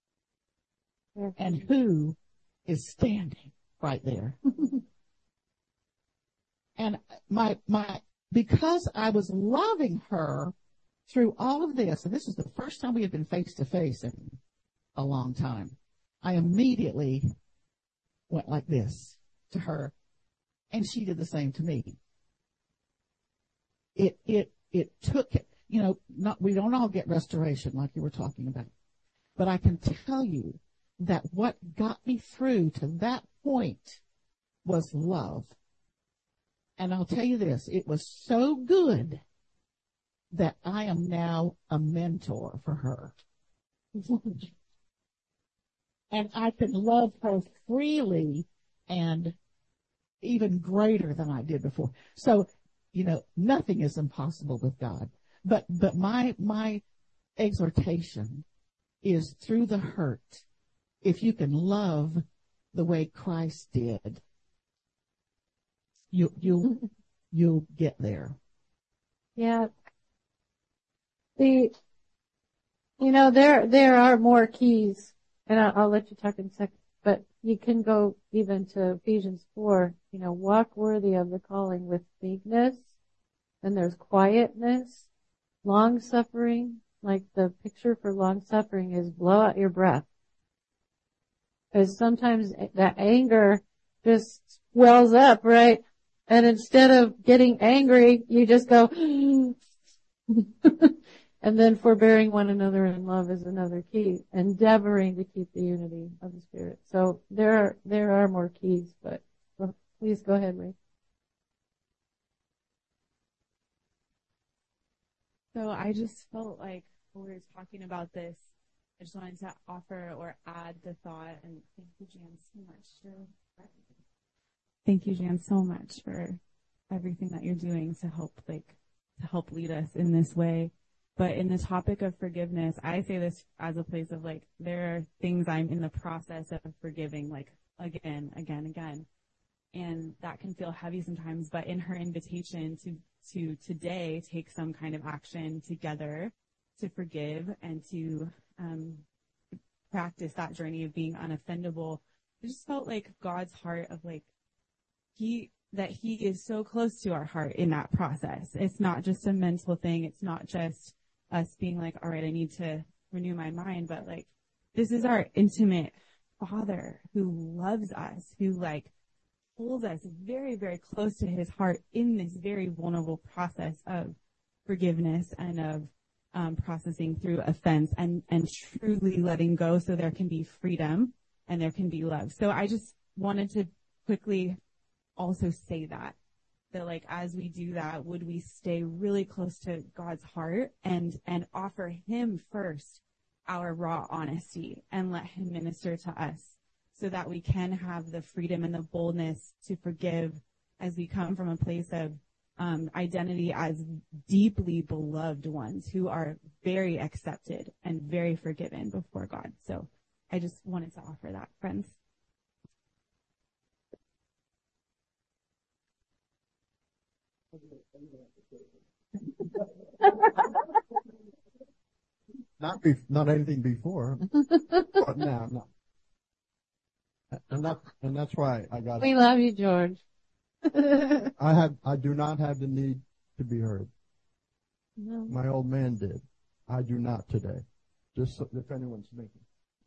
And who is standing right there? And my, my, because I was loving her through all of this, and this is the first time we had been face to face in a long time, I immediately went like this to her, and she did the same to me. It, it, it took, you know, not, we don't all get restoration like you were talking about, but I can tell you that what got me through to that point was love. And I'll tell you this, it was so good that I am now a mentor for her. and I can love her freely and even greater than I did before. So, you know, nothing is impossible with God. But, but my, my exhortation is through the hurt. If you can love the way Christ did, you, you'll, you'll get there. Yeah. The, you know, there, there are more keys, and I'll, I'll let you talk in a second, but you can go even to Ephesians four, you know, walk worthy of the calling with meekness, and there's quietness, long suffering, like the picture for long suffering is blow out your breath. Because sometimes that anger just wells up, right? And instead of getting angry, you just go, and then forbearing one another in love is another key. Endeavoring to keep the unity of the Spirit. So there are, there are more keys, but well, please go ahead, Ray. So I just felt like when we were talking about this, I just wanted to offer or add the thought, and thank you, Jan, so much for thank you, Jan, so much for everything that you're doing to help, like, to help lead us in this way. But in the topic of forgiveness, I say this as a place of, like, there are things I'm in the process of forgiving, like, again, again, again. And that can feel heavy sometimes, but in her invitation to, to today take some kind of action together to forgive and to, um, practice that journey of being unoffendable, I just felt like God's heart of, like, he, that he is so close to our heart in that process. It's not just a mental thing. It's not just us being like, all right, I need to renew my mind, but, like, this is our intimate Father who loves us, who, like, holds us very, very close to his heart in this very vulnerable process of forgiveness and of um, processing through offense and, and truly letting go so there can be freedom and there can be love. So I just wanted to quickly also say that, that, like, as we do that, would we stay really close to God's heart and, and offer him first our raw honesty and let him minister to us, so that we can have the freedom and the boldness to forgive as we come from a place of um, identity as deeply beloved ones who are very accepted and very forgiven before God. So I just wanted to offer that, friends. Not be, not anything before, but now, no. And that, and that's why I got. We love you, George. I have, I do not have the need to be heard. No. My old man did. I do not today. Just so, if anyone's thinking.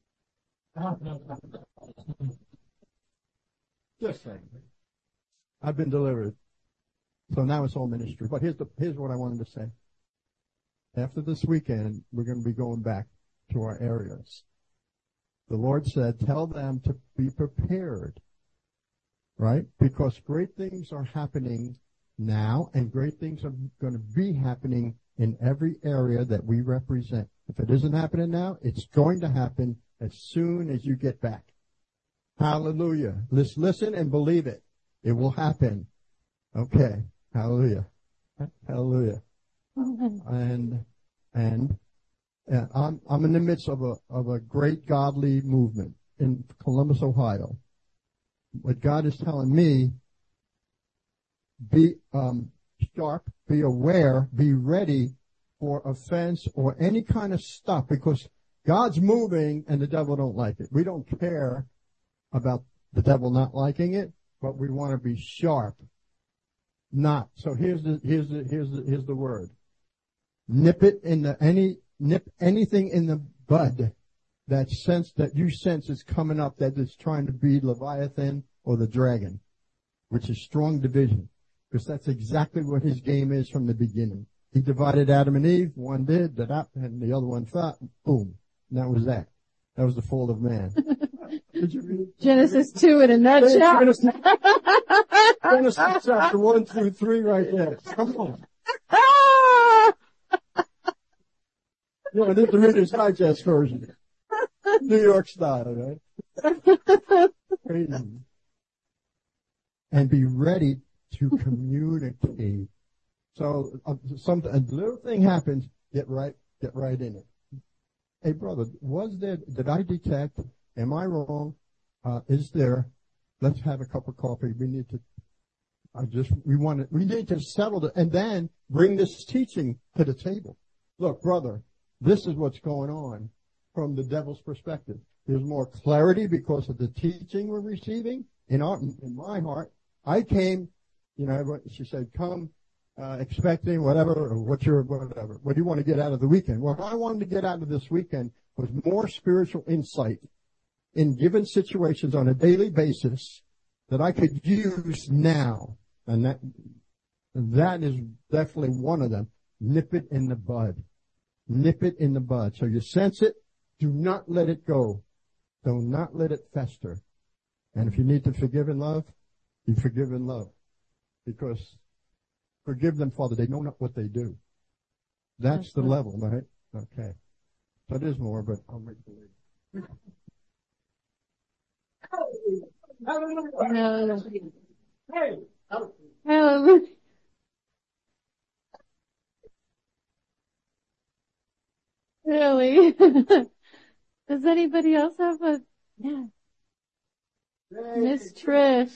Just saying. I've been delivered. So now it's all ministry. But here's the, here's what I wanted to say. After this weekend, we're going to be going back to our areas. The Lord said, tell them to be prepared, right? Because great things are happening now, and great things are going to be happening in every area that we represent. If it isn't happening now, it's going to happen as soon as you get back. Hallelujah. Let's listen and believe it. It will happen. Okay. Hallelujah. Hallelujah. And, and, Uh, I'm, I'm in the midst of a, of a great godly movement in Columbus, Ohio. What God is telling me, be, um, sharp, be aware, be ready for offense or any kind of stuff, because God's moving and the devil don't like it. We don't care about the devil not liking it, but we want to be sharp. Not. So here's the, here's the, here's the, here's the word. Nip it in the, any, Nip anything in the bud that sense that you sense is coming up that is trying to be Leviathan or the dragon, which is strong division, because that's exactly what his game is from the beginning. He divided Adam and Eve. One did, and the other one thought, boom. And that was that. That was the fall of man. Did you read? Genesis two in a nutshell. Genesis, Genesis chapter one through three right there. Come on. Yeah, this is the Reader's Digest version. New York style, right? Crazy. And be ready to communicate. So, uh, some a little thing happens, get right, get right in it. Hey, brother, was there? Did I detect? Am I wrong? Uh, is there? Let's have a cup of coffee. We need to. I just we want to. We need to settle it, and then bring this teaching to the table. Look, brother, this is what's going on from the devil's perspective. There's more clarity because of the teaching we're receiving in our in my heart. I came, you know, she said, come uh, expecting whatever, or what's your whatever. What do you want to get out of the weekend? What I wanted to get out of this weekend was more spiritual insight in given situations on a daily basis that I could use now. And that, that is definitely one of them. Nip it in the bud. Nip it in the bud. So you sense it. Do not let it go. Do not let it fester. And if you need to forgive in love, you forgive in love. Because forgive them, Father. They know not what they do. That's the level, right? Okay. So there's more, but I'll make the later. Hallelujah. Hallelujah. Really? Does anybody else have a, yeah. Miss Trish.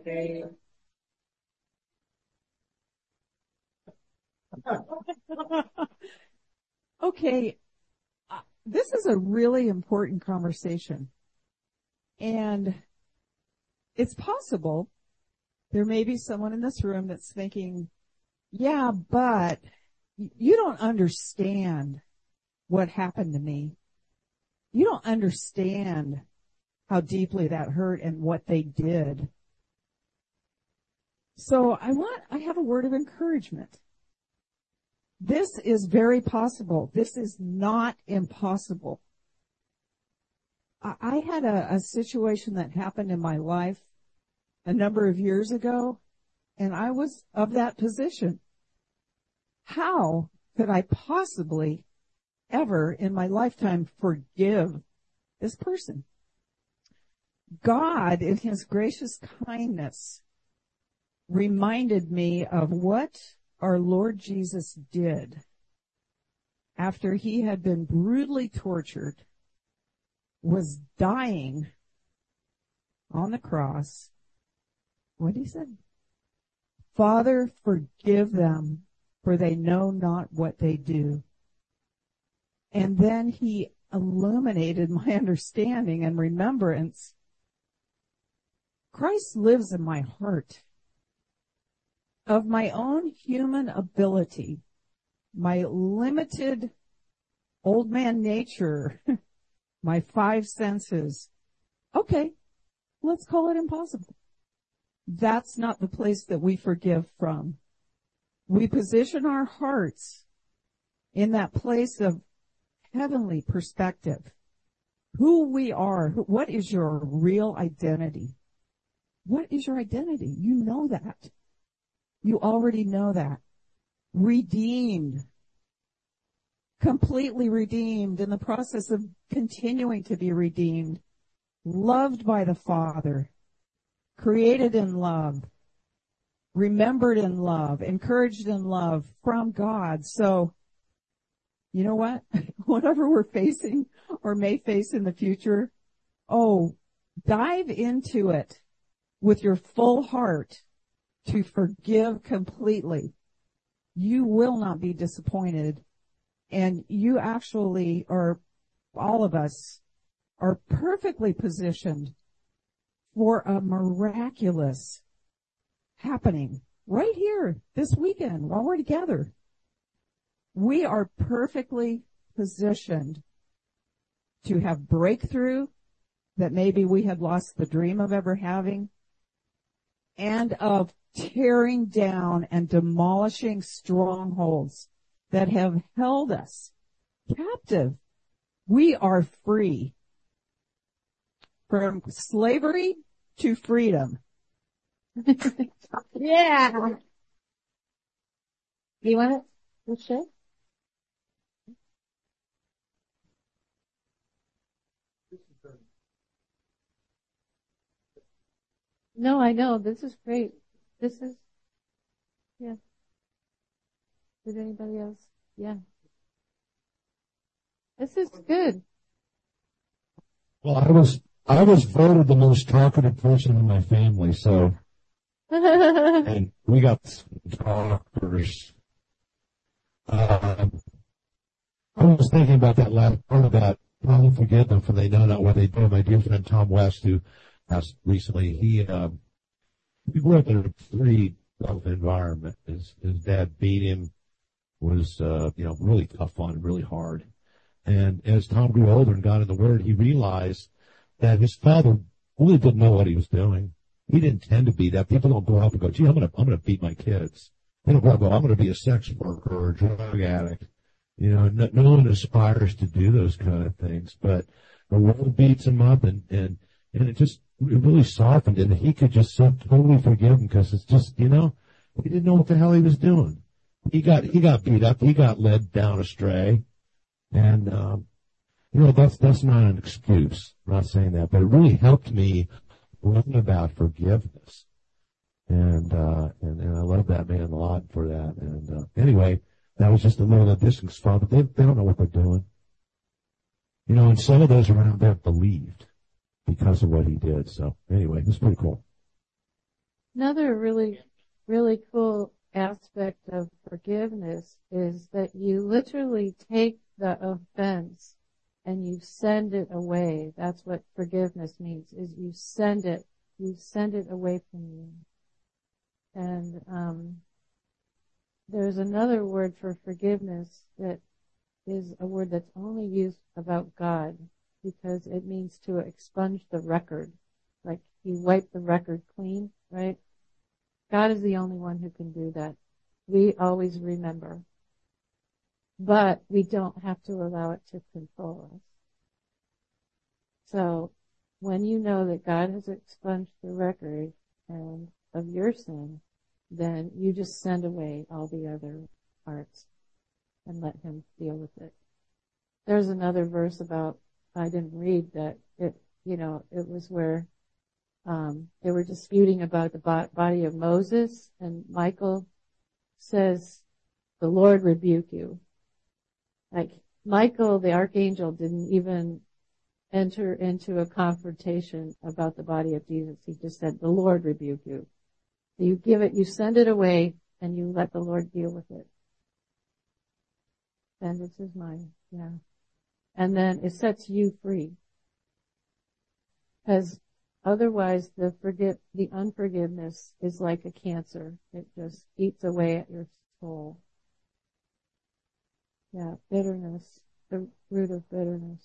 Okay. Uh, this is a really important conversation. And it's possible there may be someone in this room that's thinking, yeah, but you don't understand what happened to me. You don't understand how deeply that hurt and what they did. So I want, I have a word of encouragement. This is very possible. This is not impossible. I, I had a, a situation that happened in my life a number of years ago, and I was of that position. How could I possibly ever in my lifetime forgive this person? God, in His gracious kindness, reminded me of what our Lord Jesus did after He had been brutally tortured, was dying on the cross. What did He say? Father, forgive them, for they know not what they do. And then He illuminated my understanding and remembrance. Christ lives in my heart. Of my own human ability, my limited old man nature, my five senses, okay, let's call it impossible. That's not the place that we forgive from. We position our hearts in that place of heavenly perspective. Who we are, what is your real identity? What is your identity? You know that. You already know that. Redeemed. Completely redeemed, in the process of continuing to be redeemed. Loved by the Father. Created in love. Remembered in love. Encouraged in love from God. So, you know what? Whatever we're facing or may face in the future, oh, dive into it with your full heart to forgive completely. You will not be disappointed. And you actually, or all of us, are perfectly positioned for a miraculous happening right here this weekend while we're together. We are perfectly positioned to have breakthrough that maybe we had lost the dream of ever having, and of tearing down and demolishing strongholds that have held us captive. We are free from slavery to freedom. Yeah. You want it? Let's share. No, I know. This is great. This is, yeah. Did anybody else? Yeah. This is good. Well, I was I was voted the most talkative person in my family, so and we got talkers. Uh, I was thinking about that last part about Father, forgive them, for they know not what they do. My dear friend Tom West, who passed recently, he uh, he grew up in a pretty tough environment. His his dad beat him, was uh, you know really tough on him, really hard. And as Tom grew older and got in the Word, he realized that his father really didn't know what he was doing. He didn't tend to be that. People don't grow up and go, gee, I'm gonna, I'm gonna beat my kids. They don't grow up and go, I'm gonna be a sex worker or a drug addict. You know, no, no one aspires to do those kind of things, but the world beats him up and, and, and it just, it really softened and he could just so totally forgive him because it's just, you know, he didn't know what the hell he was doing. He got, he got beat up. He got led down astray. And, um, you know, that's, that's not an excuse. I'm not saying that, but it really helped me learn about forgiveness. And, uh, and, and I love that man a lot for that. And, uh, anyway, that was just a little addition, but they, they don't know what they're doing. You know, and some of those around there believed because of what he did. So anyway, it was pretty cool. Another really, really cool aspect of forgiveness is that you literally take the offense and you send it away. That's what forgiveness means, is you send it, you send it away from you. And, um, there's another word for forgiveness that is a word that's only used about God because it means to expunge the record. Like you wipe the record clean, right? God is the only one who can do that. We always remember. But we don't have to allow it to control us. So when you know that God has expunged the record and of your sin, then you just send away all the other parts and let him deal with it. There's another verse about, I didn't read that, it, you know, it was where, um, they were disputing about the body of Moses and Michael says, the Lord rebuke you. Like, Michael, the archangel, didn't even enter into a confrontation about the body of Jesus. He just said, the Lord rebuke you. So you give it, you send it away, and you let the Lord deal with it. Vengeance is mine, yeah. And then it sets you free. Because otherwise the forget, the unforgiveness is like a cancer. It just eats away at your soul. Yeah, bitterness, the root of bitterness.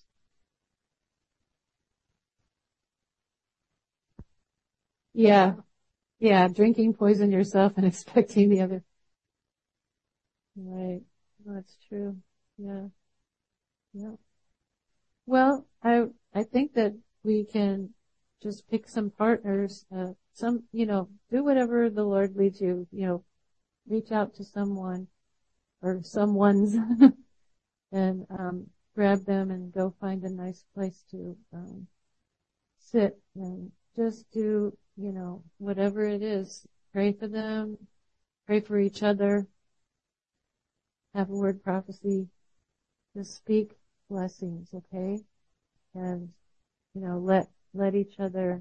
Yeah, yeah, drinking poison yourself and expecting the other. Right, that's true. Yeah, yeah. Well, I I think that we can just pick some partners, uh, some, you know, do whatever the Lord leads you. You know, reach out to someone or someone's and um grab them and go find a nice place to um sit and just do, you know, whatever it is. Pray for them, pray for each other, have a word prophecy, just speak blessings, okay? And, you know, let let each other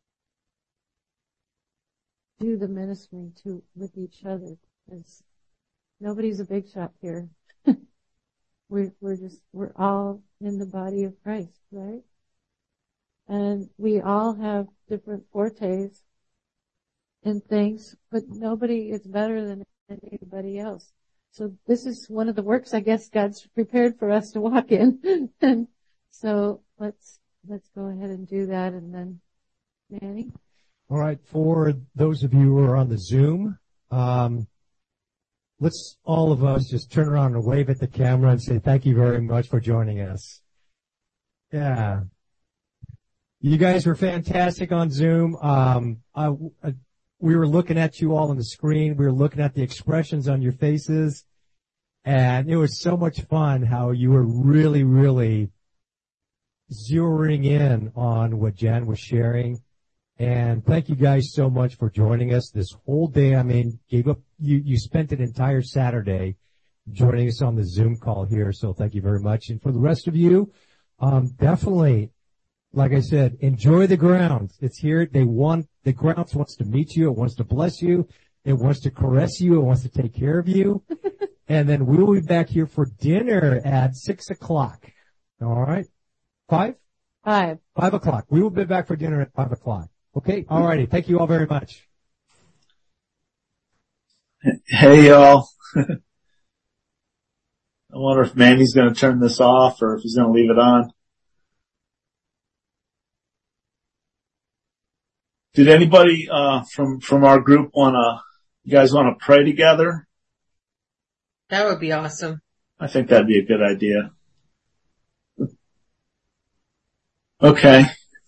do the ministry to with each other, because nobody's a big shot here. we're we're just we're all in the body of Christ, right? And we all have different fortes and things, but nobody is better than anybody else. So this is one of the works I guess God's prepared for us to walk in. And so let's let's go ahead and do that, and then Manny. All right, for those of you who are on the Zoom, um, let's all of us just turn around and wave at the camera and say thank you very much for joining us. Yeah. You guys were fantastic on Zoom. Um, I, I, we were looking at you all on the screen. We were looking at the expressions on your faces. And it was so much fun how you were really, really zeroing in on what Jan was sharing. And thank you guys so much for joining us this whole day. I mean, gave up, you, you spent an entire Saturday joining us on the Zoom call here. So thank you very much. And for the rest of you, um, definitely, like I said, enjoy the grounds. It's here. They want, the grounds wants to meet you. It wants to bless you. It wants to caress you. It wants to take care of you. And then we will be back here for dinner at six o'clock. All right. Five? Five. Five o'clock. We will be back for dinner at five o'clock. Okay? All righty. Thank you all very much. Hey, y'all. I wonder if Mandy's going to turn this off or if he's going to leave it on. Did anybody uh from from our group want to, you guys want to pray together? That would be awesome. I think that'd be a good idea. Okay.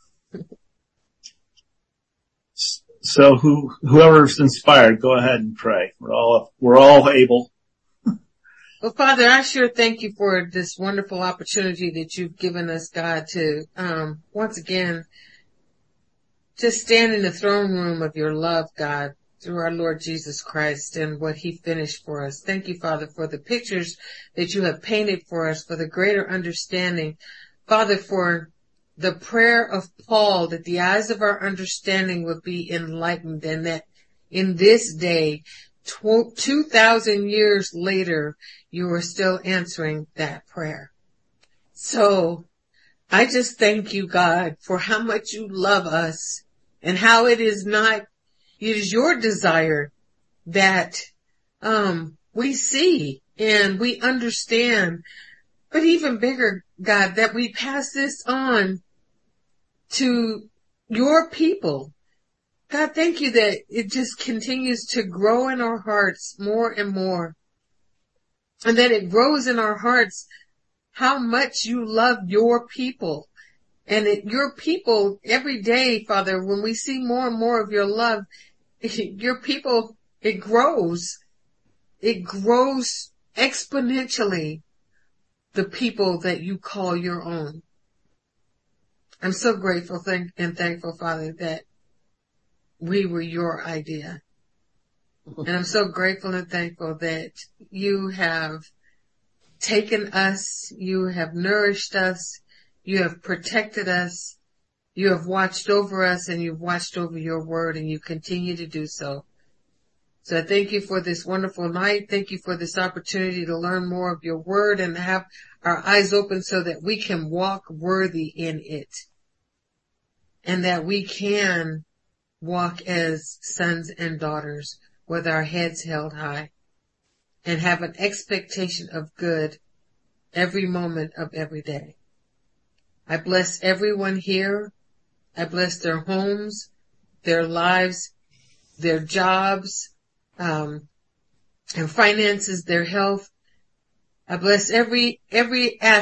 So who, whoever's inspired, go ahead and pray. We're all, we're all able. Well, Father, I sure thank you for this wonderful opportunity that you've given us, God, to, um, once again, just stand in the throne room of your love, God, through our Lord Jesus Christ and what he finished for us. Thank you, Father, for the pictures that you have painted for us, for the greater understanding. Father, for the prayer of Paul, that the eyes of our understanding would be enlightened, and that in this day, two thousand years later, you are still answering that prayer. So I just thank you, God, for how much you love us and how it is not, it is your desire that um we see and we understand, but even bigger, God, that we pass this on to your people. God, thank you that it just continues to grow in our hearts more and more. And that it grows in our hearts how much you love your people. And that your people every day, Father, when we see more and more of your love, your people, it grows. It grows exponentially, the people that you call your own. I'm so grateful thank, and thankful, Father, that we were your idea. And I'm so grateful and thankful that you have taken us, you have nourished us, you have protected us, you have watched over us, and you've watched over your word, and you continue to do so. So I thank you for this wonderful night. Thank you for this opportunity to learn more of your word and have our eyes open so that we can walk worthy in it. And that we can walk as sons and daughters with our heads held high and have an expectation of good every moment of every day. I bless everyone here. I bless their homes, their lives, their jobs, um, and finances, their health. I bless every, every aspect